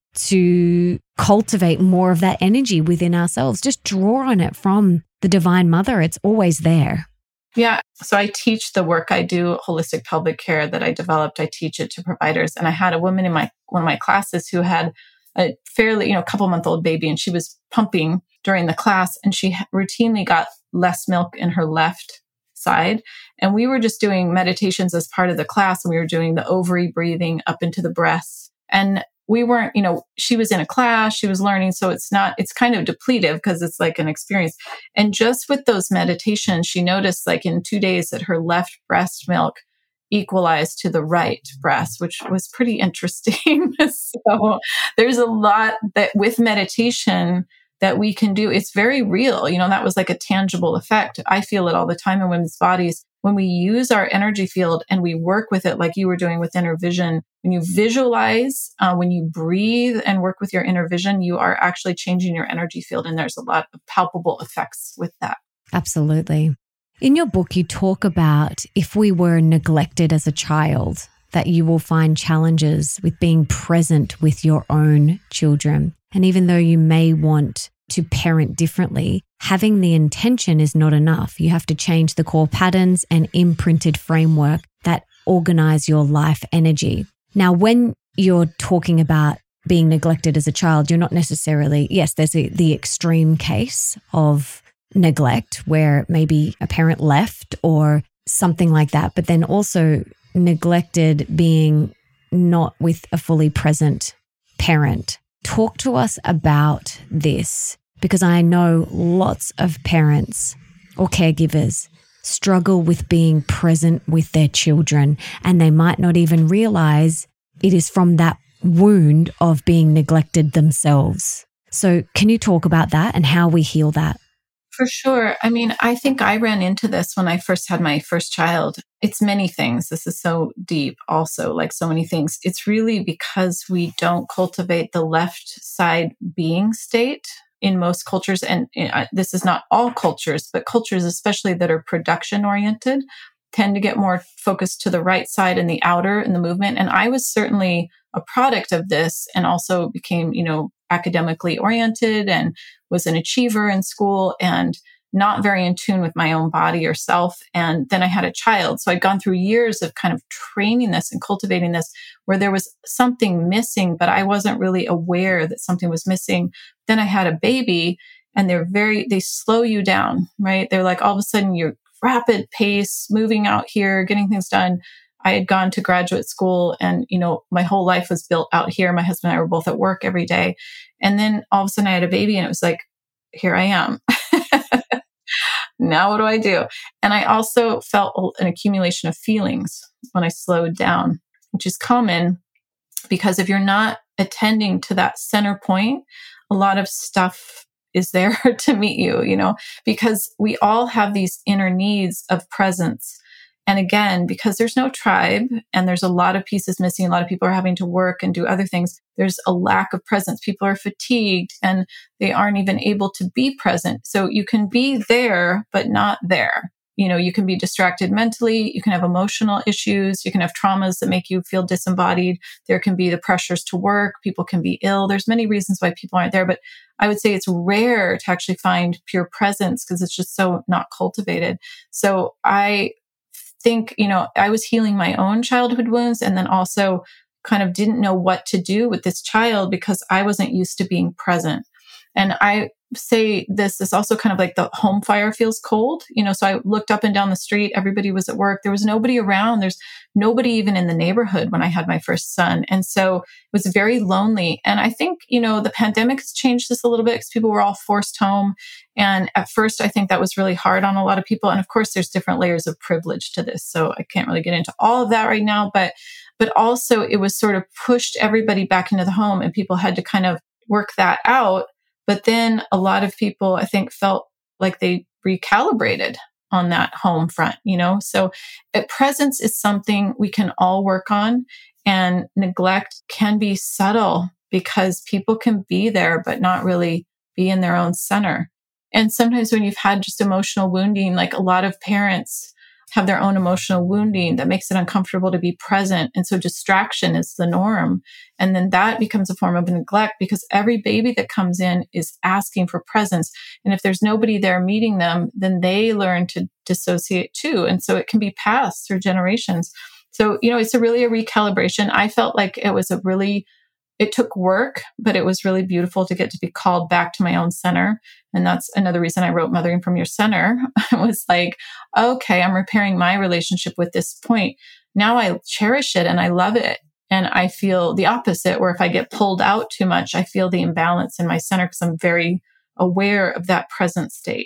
to cultivate more of that energy within ourselves. Just draw on it from the Divine Mother. It's always there. Yeah. So I teach the work I do, holistic pelvic care that I developed. I teach it to providers. And I had a woman in my one of my classes who had a fairly, you know, couple month old baby, and she was pumping during the class, and she routinely got less milk in her left side. And we were just doing meditations as part of the class, and we were doing the ovary breathing up into the breasts. And we weren't, you know, she was in a class, she was learning. So it's not, it's kind of depletive because it's like an experience. And just with those meditations, she noticed like in two days that her left breast milk equalized to the right breast, which was pretty interesting. So there's a lot that with meditation that we can do. It's very real. You know, that was like a tangible effect. I feel it all the time in women's bodies. When we use our energy field and we work with it like you were doing with inner vision, when you visualize, uh, when you breathe and work with your inner vision, you are actually changing your energy field. And there's a lot of palpable effects with that. Absolutely. In your book, you talk about if we were neglected as a child, that you will find challenges with being present with your own children. And even though you may want to parent differently, having the intention is not enough. You have to change the core patterns and imprinted framework that organize your life energy. Now, when you're talking about being neglected as a child, you're not necessarily, yes, there's a, the extreme case of neglect where maybe a parent left or something like that, but then also neglected being not with a fully present parent. Talk to us about this, because I know lots of parents or caregivers struggle with being present with their children, and they might not even realize it is from that wound of being neglected themselves. So can you talk about that and how we heal that? For sure. I mean, I think I ran into this when I first had my first child. It's many things. This is so deep also, like so many things. It's really because we don't cultivate the left side being state in most cultures. And uh, this is not all cultures, but cultures, especially that are production oriented, tend to get more focused to the right side and the outer and the movement. And I was certainly a product of this, and also became, you know, academically oriented and was an achiever in school and not very in tune with my own body or self. And then I had a child. So I'd gone through years of kind of training this and cultivating this where there was something missing, but I wasn't really aware that something was missing. Then I had a baby, and they're very, they slow you down, right? They're like, all of a sudden you're rapid pace, moving out here, getting things done. I had gone to graduate school, and, you know, my whole life was built out here. My husband and I were both at work every day. And then all of a sudden I had a baby, and it was like, here I am. Now what do I do? And I also felt an accumulation of feelings when I slowed down, which is common because if you're not attending to that center point, a lot of stuff is there to meet you, you know, because we all have these inner needs of presence. And again, because there's no tribe and there's a lot of pieces missing, a lot of people are having to work and do other things, there's a lack of presence. People are fatigued and they aren't even able to be present. So you can be there, but not there. You know, you can be distracted mentally. You can have emotional issues. You can have traumas that make you feel disembodied. There can be the pressures to work. People can be ill. There's many reasons why people aren't there, but I would say it's rare to actually find pure presence because it's just so not cultivated. So I think, you know, I was healing my own childhood wounds and then also kind of didn't know what to do with this child because I wasn't used to being present. And I say this is also kind of like the home fire feels cold. You know, so I looked up and down the street. Everybody was at work. There was nobody around. There's nobody even in the neighborhood when I had my first son. And so it was very lonely. And I think, you know, the pandemic has changed this a little bit because people were all forced home. And at first, I think that was really hard on a lot of people. And of course, there's different layers of privilege to this. So I can't really get into all of that right now. But, but also it was sort of pushed everybody back into the home and people had to kind of work that out. But then a lot of people, I think, felt like they recalibrated on that home front, you know? So uh, presence is something we can all work on, and neglect can be subtle because people can be there, but not really be in their own center. And sometimes when you've had just emotional wounding, like a lot of parents have their own emotional wounding that makes it uncomfortable to be present. And so distraction is the norm. And then that becomes a form of neglect because every baby that comes in is asking for presence. And if there's nobody there meeting them, then they learn to dissociate too. And so it can be passed through generations. So, you know, it's a really a recalibration. I felt like it was a really It took work, but it was really beautiful to get to be called back to my own center. And that's another reason I wrote Mothering from Your Center. It was like, okay, I'm repairing my relationship with this point. Now I cherish it and I love it. And I feel the opposite, where if I get pulled out too much, I feel the imbalance in my center because I'm very aware of that present state.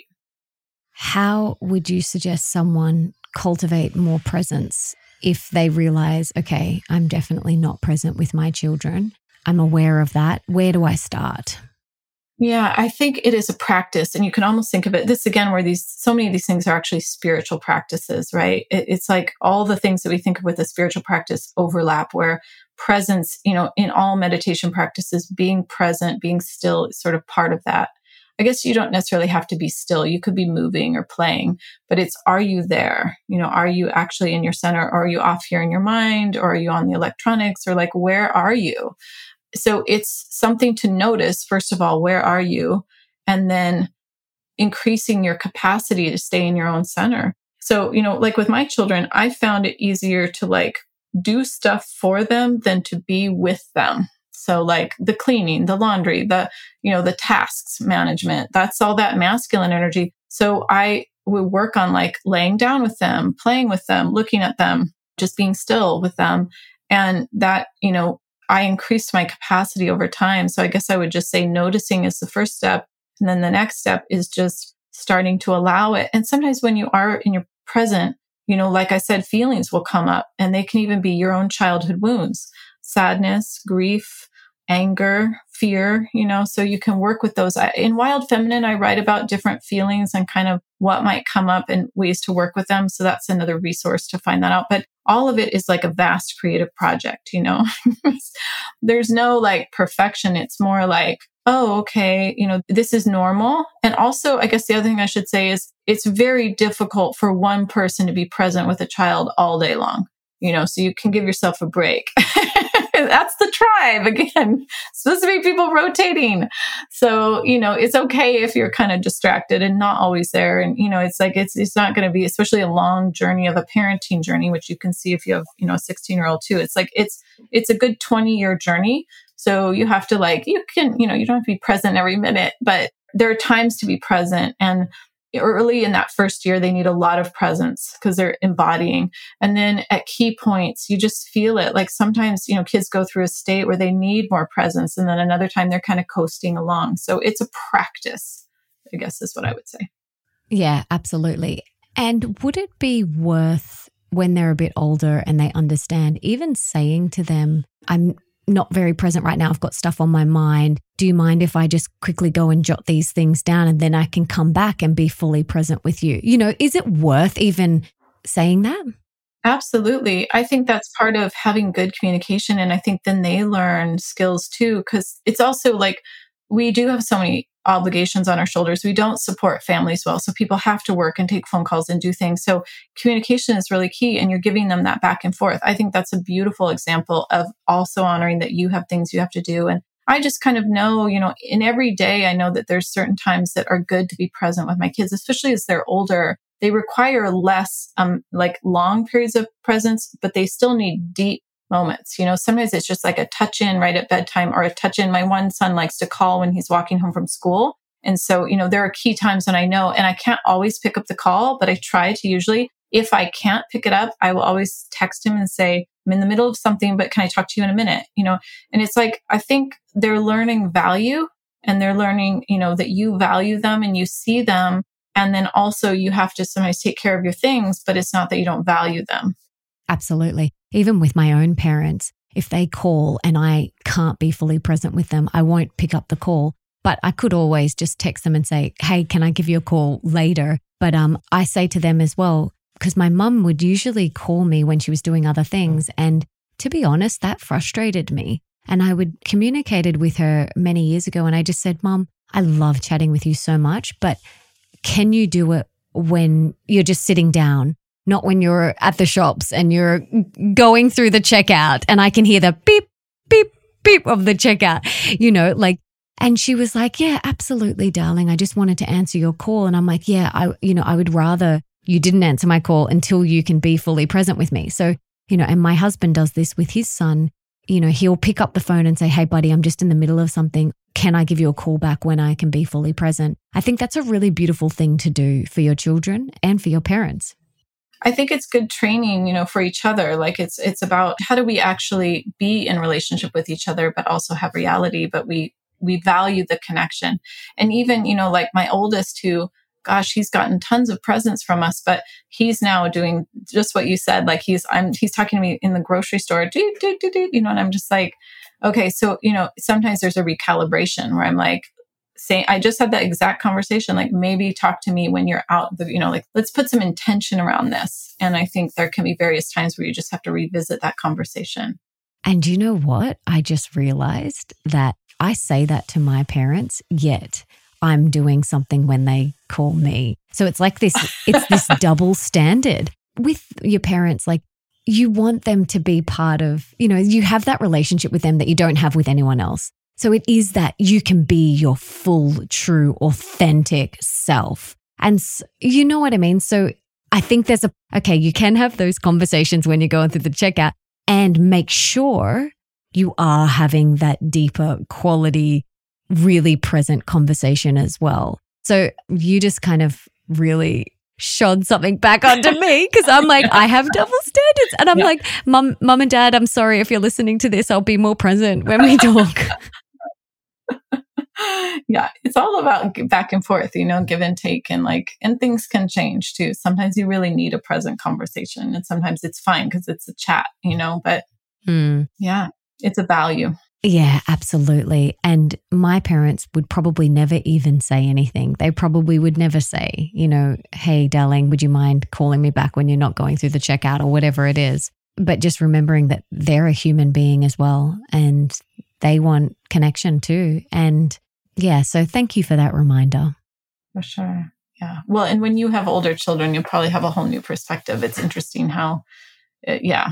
How would you suggest someone cultivate more presence if they realize, okay, I'm definitely not present with my children? I'm aware of that. Where do I start? Yeah, I think it is a practice. And you can almost think of it, this again, where these, so many of these things are actually spiritual practices, right? It, it's like all the things that we think of with a spiritual practice overlap, where presence, you know, in all meditation practices, being present, being still is sort of part of that. I guess you don't necessarily have to be still. You could be moving or playing, but it's, are you there? You know, are you actually in your center, or are you off here in your mind, or are you on the electronics, or like, where are you? So it's something to notice, first of all, where are you? And then increasing your capacity to stay in your own center. So, you know, like with my children, I found it easier to like do stuff for them than to be with them. So like the cleaning, the laundry, the, you know, the tasks management, that's all that masculine energy. So I would work on like laying down with them, playing with them, looking at them, just being still with them. And that, you know, I increased my capacity over time. So I guess I would just say noticing is the first step. And then the next step is just starting to allow it. And sometimes when you are in your present, you know, like I said, feelings will come up, and they can even be your own childhood wounds, sadness, grief, anger, fear, you know, so you can work with those. I, in Wild Feminine, I write about different feelings and kind of what might come up and ways to work with them. So that's another resource to find that out. But all of it is like a vast creative project, you know. There's no like perfection. It's more like, oh, okay, you know, this is normal. And also, I guess the other thing I should say is it's very difficult for one person to be present with a child all day long, you know, so you can give yourself a break. That's the tribe again. It's supposed to be people rotating. So, you know, it's okay if you're kind of distracted and not always there. And, you know, it's like, it's, it's not going to be, especially a long journey of a parenting journey, which you can see if you have, you know, a sixteen year old too. It's like, it's, it's a good twenty year journey. So you have to like, you can, you know, you don't have to be present every minute, but there are times to be present. And early in that first year, they need a lot of presence because they're embodying. And then at key points, you just feel it. Like sometimes, you know, kids go through a state where they need more presence. And then another time they're kind of coasting along. So it's a practice, I guess is what I would say. Yeah, absolutely. And would it be worth, when they're a bit older and they understand, even saying to them, I'm not very present right now, I've got stuff on my mind. Do you mind if I just quickly go and jot these things down and then I can come back and be fully present with you? You know, is it worth even saying that? Absolutely. I think that's part of having good communication. And I think then they learn skills too, because it's also like we do have so many obligations on our shoulders. We don't support families well. So people have to work and take phone calls and do things. So communication is really key, and you're giving them that back and forth. I think that's a beautiful example of also honoring that you have things you have to do. And I just kind of know, you know, in every day, I know that there's certain times that are good to be present with my kids, especially as they're older. They require less, um, like long periods of presence, but they still need deep moments. You know, sometimes it's just like a touch in right at bedtime or a touch in. My one son likes to call when he's walking home from school. And so, you know, there are key times when I know, and I can't always pick up the call, but I try to usually. If I can't pick it up, I will always text him and say, I'm in the middle of something, but can I talk to you in a minute? You know, and it's like, I think they're learning value and they're learning, you know, that you value them and you see them. And then also you have to sometimes take care of your things, but it's not that you don't value them. Absolutely. Even with my own parents, if they call and I can't be fully present with them, I won't pick up the call. But I could always just text them and say, hey, can I give you a call later? But um, I say to them as well, because my mum would usually call me when she was doing other things. And to be honest, that frustrated me. And I would communicated with her many years ago. And I just said, Mum, I love chatting with you so much, but can you do it when you're just sitting down, not when you're at the shops and you're going through the checkout and I can hear the beep, beep, beep of the checkout, you know, like, and she was like, yeah, absolutely, darling. I just wanted to answer your call. And I'm like, yeah, I, you know, I would rather you didn't answer my call until you can be fully present with me. So, you know, and my husband does this with his son. You know, he'll pick up the phone and say, hey, buddy, I'm just in the middle of something. Can I give you a call back when I can be fully present? I think that's a really beautiful thing to do for your children and for your parents. I think it's good training, you know, for each other. Like it's, it's about how do we actually be in relationship with each other, but also have reality, but we, we value the connection. And even, you know, like my oldest who, gosh, he's gotten tons of presents from us, but he's now doing just what you said. Like he's, I'm, he's talking to me in the grocery store, do, do, do, do, you know, and I'm just like, okay. So, you know, sometimes there's a recalibration where I'm like saying, I just had that exact conversation, like maybe talk to me when you're out, you know, like let's put some intention around this. And I think there can be various times where you just have to revisit that conversation. And you know what? I just realized that I say that to my parents, yet I'm doing something when they call me. So it's like this, it's this double standard with your parents. Like you want them to be part of, you know, you have that relationship with them that you don't have with anyone else. So it is that you can be your full, true, authentic self. And so, you know what I mean? So I think there's a, okay, you can have those conversations when you're going through the checkout and make sure you are having that deeper quality, really present conversation as well. So you just kind of really shone something back onto me because I'm like, I have double standards. And I'm yeah. like, mum, mum and dad, I'm sorry if you're listening to this. I'll be more present when we talk. Yeah, it's all about back and forth, you know, give and take, and like, and things can change too. Sometimes you really need a present conversation, and sometimes it's fine because it's a chat, you know, but mm. yeah, it's a value. Yeah, absolutely. And my parents would probably never even say anything. They probably would never say, you know, hey, darling, would you mind calling me back when you're not going through the checkout or whatever it is? But just remembering that they're a human being as well and they want connection too. And yeah, so thank you for that reminder. For sure. Yeah. Well, and when you have older children, you'll probably have a whole new perspective. It's interesting how, uh, yeah.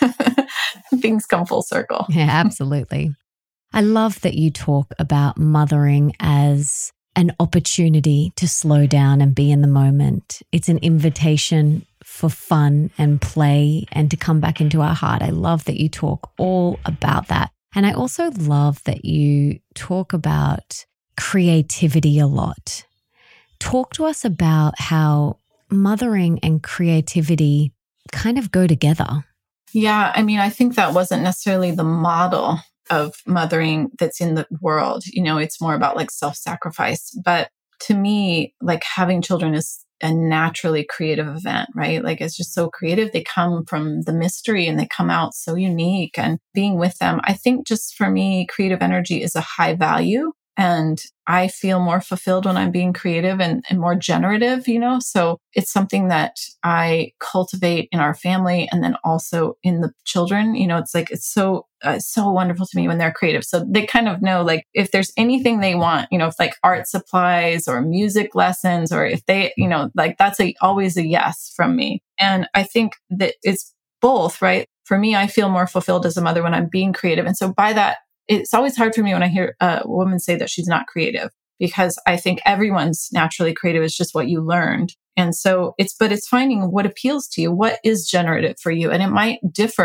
Things come full circle. Yeah, absolutely. I love that you talk about mothering as an opportunity to slow down and be in the moment. It's an invitation for fun and play and to come back into our heart. I love that you talk all about that. And I also love that you talk about creativity a lot. Talk to us about how mothering and creativity kind of go together. Yeah, I mean, I think that wasn't necessarily the model of mothering that's in the world. You know, it's more about like self-sacrifice. But to me, like having children is a naturally creative event, right? Like it's just so creative. They come from the mystery and they come out so unique, and being with them, I think just for me, creative energy is a high value. And I feel more fulfilled when I'm being creative and, and more generative, you know? So it's something that I cultivate in our family and then also in the children. You know, it's like, it's so, uh, so wonderful to me when they're creative. So they kind of know, like, if there's anything they want, you know, if like art supplies or music lessons, or if they, you know, like that's a, always a yes from me. And I think that it's both, right? For me, I feel more fulfilled as a mother when I'm being creative. And so by that, it's always hard for me when I hear a woman say that she's not creative, because I think everyone's naturally creative. It's just what you learned. And so it's, but it's finding what appeals to you, what is generative for you. And it might differ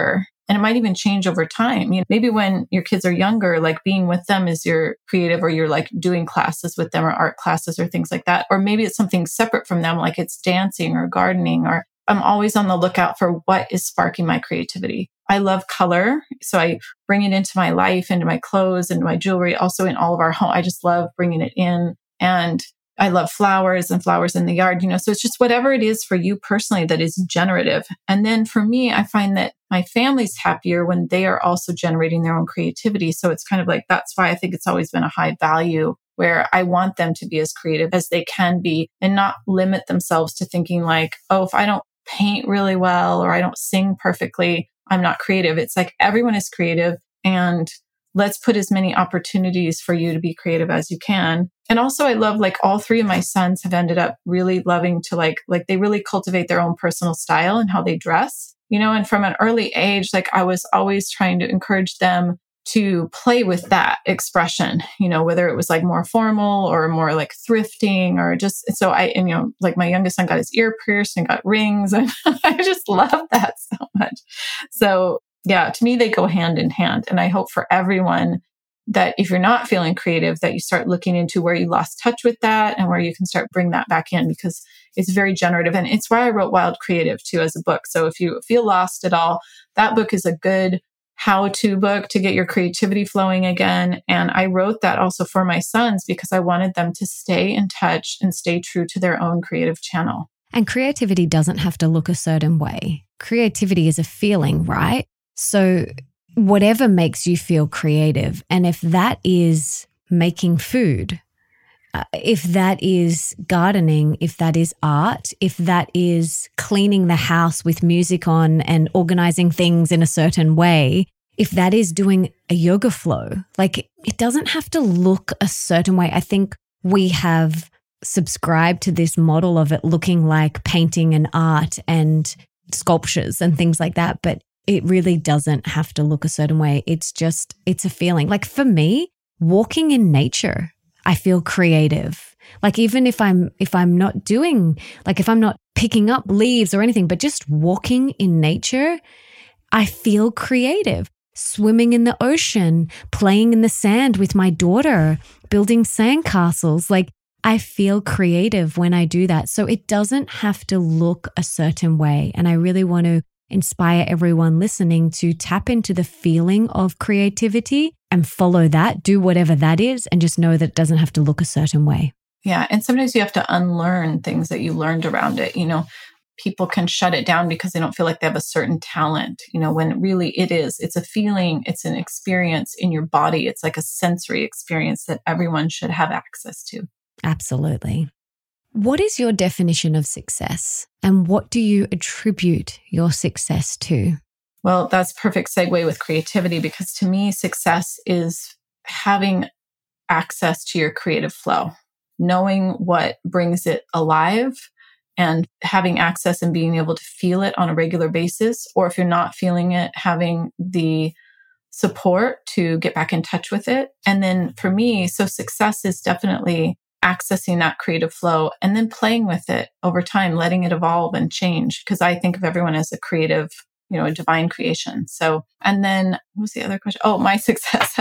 And it might even change over time. You know, maybe when your kids are younger, like being with them is your creative, or you're like doing classes with them or art classes or things like that. Or maybe it's something separate from them, like it's dancing or gardening, or I'm always on the lookout for what is sparking my creativity. I love color. So I bring it into my life, into my clothes, into my jewelry, also in all of our home. I just love bringing it in. And I love flowers and flowers in the yard, you know, so it's just whatever it is for you personally that is generative. And then for me, I find that my family's happier when they are also generating their own creativity. So it's kind of like, that's why I think it's always been a high value, where I want them to be as creative as they can be and not limit themselves to thinking like, oh, if I don't paint really well or I don't sing perfectly, I'm not creative. It's like everyone is creative, and let's put as many opportunities for you to be creative as you can. And also I love, like, all three of my sons have ended up really loving to like, like they really cultivate their own personal style and how they dress, you know, and from an early age, like I was always trying to encourage them to play with that expression, you know, whether it was like more formal or more like thrifting or just, so I, and, you know, like my youngest son got his ear pierced and got rings, and I just love that so much. So yeah, to me, they go hand in hand. And I hope for everyone that if you're not feeling creative, that you start looking into where you lost touch with that and where you can start bring that back in, because it's very generative. And it's why I wrote Wild Creative too as a book. So if you feel lost at all, that book is a good how-to book to get your creativity flowing again. And I wrote that also for my sons because I wanted them to stay in touch and stay true to their own creative channel. And creativity doesn't have to look a certain way. Creativity is a feeling, right? So whatever makes you feel creative, and if that is making food, uh, if that is gardening, if that is art, if that is cleaning the house with music on and organizing things in a certain way, if that is doing a yoga flow, like it doesn't have to look a certain way. I think we have subscribed to this model of it looking like painting and art and sculptures and things like that, but it really doesn't have to look a certain way. It's just, it's a feeling. Like for me, walking in nature, I feel creative. Like even if I'm, if I'm not doing, like if I'm not picking up leaves or anything, but just walking in nature, I feel creative. Swimming in the ocean, playing in the sand with my daughter, building sandcastles. Like I feel creative when I do that. So it doesn't have to look a certain way. And I really want to inspire everyone listening to tap into the feeling of creativity and follow that, do whatever that is, and just know that it doesn't have to look a certain way. Yeah. And sometimes you have to unlearn things that you learned around it. You know, people can shut it down because they don't feel like they have a certain talent, you know, when really it is, it's a feeling, it's an experience in your body. It's like a sensory experience that everyone should have access to. Absolutely. What is your definition of success, and what do you attribute your success to? Well, that's a perfect segue with creativity, because to me, success is having access to your creative flow, knowing what brings it alive and having access and being able to feel it on a regular basis. Or if you're not feeling it, having the support to get back in touch with it. And then for me, so success is definitely accessing that creative flow and then playing with it over time, letting it evolve and change. Because I think of everyone as a creative, you know, a divine creation. So, and then what was the other question? Oh, my success.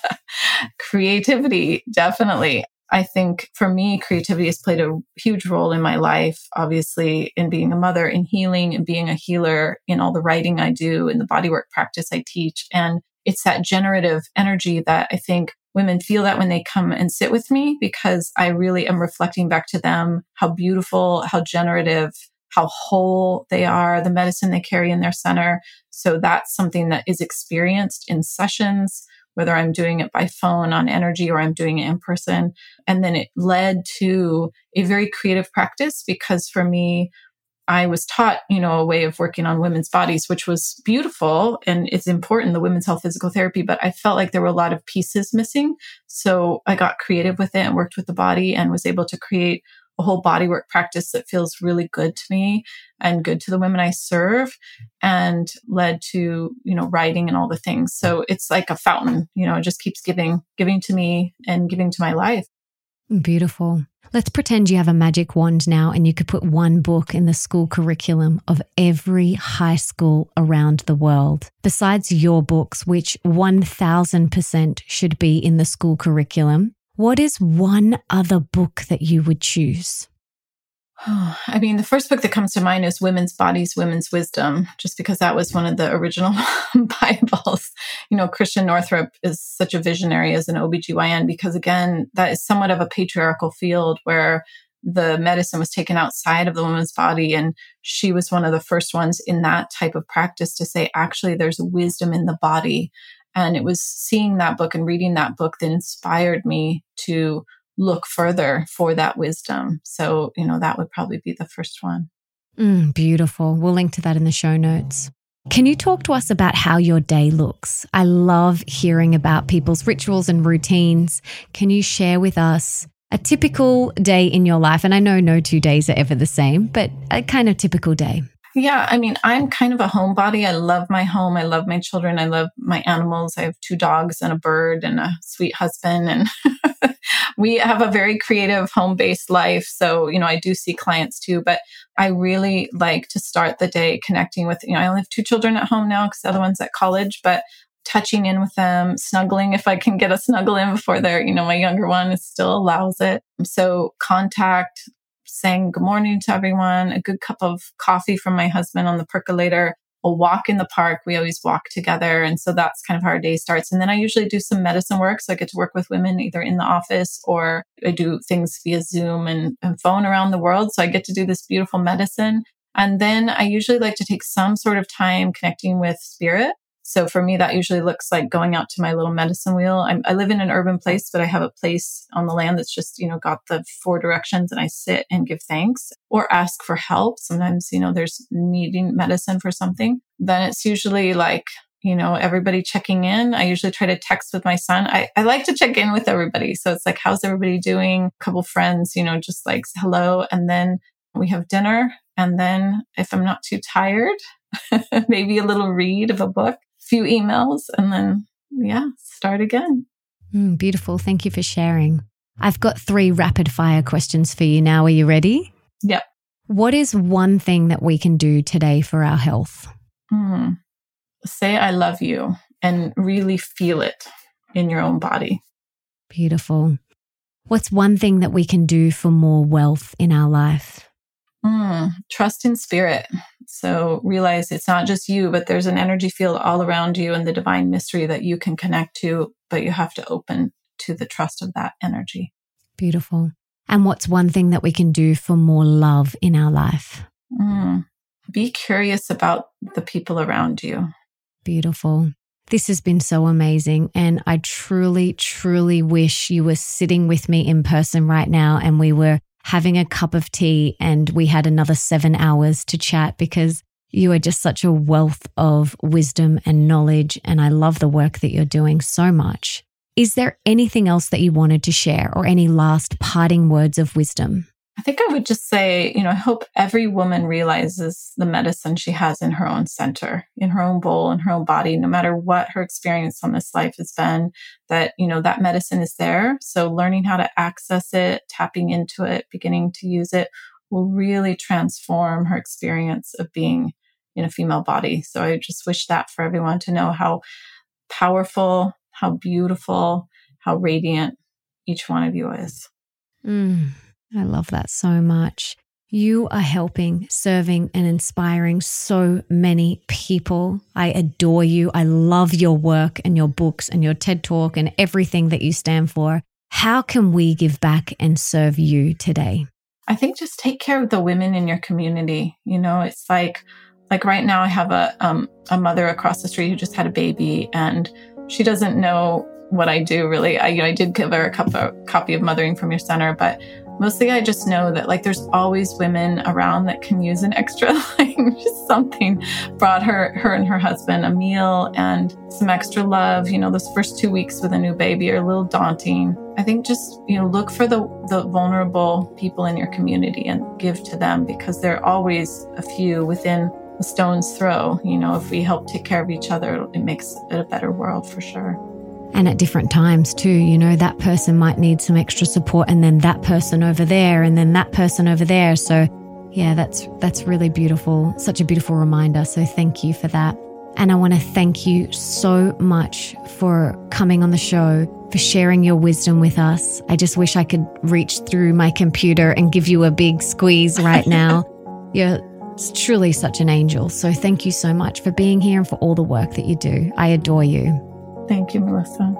Creativity, definitely. I think for me, creativity has played a huge role in my life, obviously, in being a mother, in healing, and being a healer, in all the writing I do, in the bodywork practice I teach. And it's that generative energy that I think women feel that when they come and sit with me, because I really am reflecting back to them how beautiful, how generative, how whole they are, the medicine they carry in their center. So that's something that is experienced in sessions, whether I'm doing it by phone on energy or I'm doing it in person. And then it led to a very creative practice, because for me, I was taught, you know, a way of working on women's bodies, which was beautiful and it's important, the women's health physical therapy, but I felt like there were a lot of pieces missing. So I got creative with it and worked with the body and was able to create a whole bodywork practice that feels really good to me and good to the women I serve, and led to, you know, writing and all the things. So it's like a fountain, you know, it just keeps giving, giving to me and giving to my life. Beautiful. Let's pretend you have a magic wand now and you could put one book in the school curriculum of every high school around the world. Besides your books, which one thousand percent should be in the school curriculum, what is one other book that you would choose? Oh, I mean, the first book that comes to mind is Women's Bodies, Women's Wisdom, just because that was one of the original Bibles. You know, Christian Northrup is such a visionary as an O B G Y N because, again, that is somewhat of a patriarchal field where the medicine was taken outside of the woman's body. And she was one of the first ones in that type of practice to say, actually, there's wisdom in the body. And it was seeing that book and reading that book that inspired me to look further for that wisdom. So, you know, that would probably be the first one. Mm, beautiful. We'll link to that in the show notes. Can you talk to us about how your day looks? I love hearing about people's rituals and routines. Can you share with us a typical day in your life? And I know no two days are ever the same, but a kind of typical day. Yeah, I mean, I'm kind of a homebody. I love my home. I love my children. I love my animals. I have two dogs and a bird and a sweet husband. And we have a very creative home-based life. So, you know, I do see clients too, but I really like to start the day connecting with, you know, I only have two children at home now because the other one's at college, but touching in with them, snuggling if I can get a snuggle in before they're, you know, my younger one still allows it. So contact, saying good morning to everyone, a good cup of coffee from my husband on the percolator, a walk in the park. We always walk together. And so that's kind of how our day starts. And then I usually do some medicine work. So I get to work with women either in the office or I do things via Zoom and, and phone around the world. So I get to do this beautiful medicine. And then I usually like to take some sort of time connecting with spirit. So for me, that usually looks like going out to my little medicine wheel. I'm, I live in an urban place, but I have a place on the land that's just, you know, got the four directions and I sit and give thanks or ask for help. Sometimes, you know, there's needing medicine for something. Then it's usually like, you know, everybody checking in. I usually try to text with my son. I, I like to check in with everybody. So it's like, how's everybody doing? A couple friends, you know, just like hello. And then we have dinner. And then if I'm not too tired, maybe a little read of a book. Few emails and then, yeah, start again. Mm, beautiful. Thank you for sharing. I've got three rapid fire questions for you now. Are you ready? Yep. What is one thing that we can do today for our health? Mm. Say, I love you and really feel it in your own body. Beautiful. What's one thing that we can do for more wealth in our life? Mm. Trust in spirit. So realize it's not just you, but there's an energy field all around you and the divine mystery that you can connect to, but you have to open to the trust of that energy. Beautiful. And what's one thing that we can do for more love in our life? Mm. Be curious about the people around you. Beautiful. This has been so amazing. And I truly, truly wish you were sitting with me in person right now and we were having a cup of tea and we had another seven hours to chat because you are just such a wealth of wisdom and knowledge. And I love the work that you're doing so much. Is there anything else that you wanted to share or any last parting words of wisdom? I think I would just say, you know, I hope every woman realizes the medicine she has in her own center, in her own bowl, in her own body, no matter what her experience on this life has been, that, you know, that medicine is there. So learning how to access it, tapping into it, beginning to use it will really transform her experience of being in a female body. So I just wish that for everyone to know how powerful, how beautiful, how radiant each one of you is. Mm. I love that so much. You are helping, serving, and inspiring so many people. I adore you. I love your work and your books and your TED Talk and everything that you stand for. How can we give back and serve you today? I think just take care of the women in your community. You know, it's like, like right now I have a, um, a mother across the street who just had a baby and she doesn't know what I do really. I, you know, I did give her a, cup, a copy of Mothering from Your Center, but mostly I just know that like there's always women around that can use an extra, like just something. Brought her, her and her husband a meal and some extra love. You know, those first two weeks with a new baby are a little daunting. I think just, you know, look for the, the vulnerable people in your community and give to them because there are always a few within a stone's throw. You know, if we help take care of each other, it makes it a better world for sure. And at different times too, you know, that person might need some extra support, and then that person over there, and then that person over there. So yeah, that's that's really beautiful. Such a beautiful reminder. So thank you for that. And I want to thank you so much for coming on the show, for sharing your wisdom with us. I just wish I could reach through my computer and give you a big squeeze right now. You're truly such an angel. So thank you so much for being here and for all the work that you do. I adore you. Thank you, Melissa.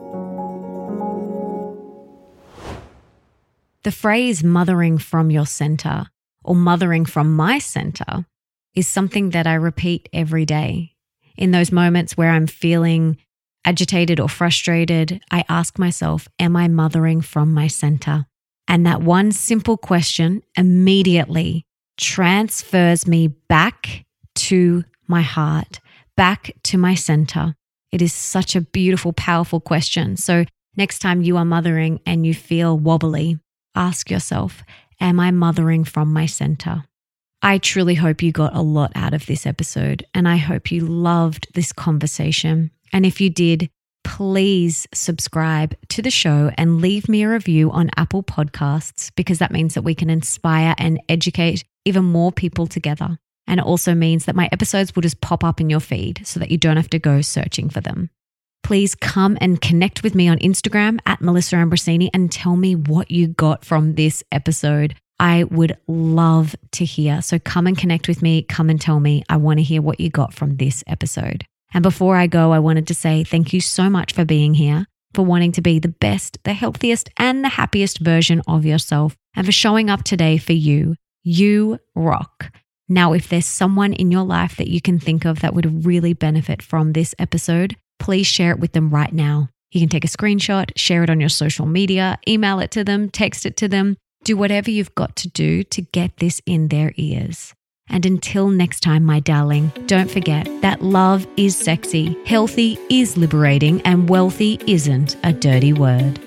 The phrase mothering from your center or mothering from my center is something that I repeat every day. In those moments where I'm feeling agitated or frustrated, I ask myself, am I mothering from my center? And that one simple question immediately transfers me back to my heart, back to my center. It is such a beautiful, powerful question. So next time you are mothering and you feel wobbly, ask yourself, am I mothering from my center? I truly hope you got a lot out of this episode, and I hope you loved this conversation. And if you did, please subscribe to the show and leave me a review on Apple Podcasts, because that means that we can inspire and educate even more people together. And it also means that my episodes will just pop up in your feed so that you don't have to go searching for them. Please come and connect with me on Instagram at Melissa Ambrosini and tell me what you got from this episode. I would love to hear. So come and connect with me. Come and tell me. I want to hear what you got from this episode. And before I go, I wanted to say thank you so much for being here, for wanting to be the best, the healthiest, and the happiest version of yourself, and for showing up today for you. You rock. Now, if there's someone in your life that you can think of that would really benefit from this episode, please share it with them right now. You can take a screenshot, share it on your social media, email it to them, text it to them. Do whatever you've got to do to get this in their ears. And until next time, my darling, don't forget that love is sexy, healthy is liberating, and wealthy isn't a dirty word.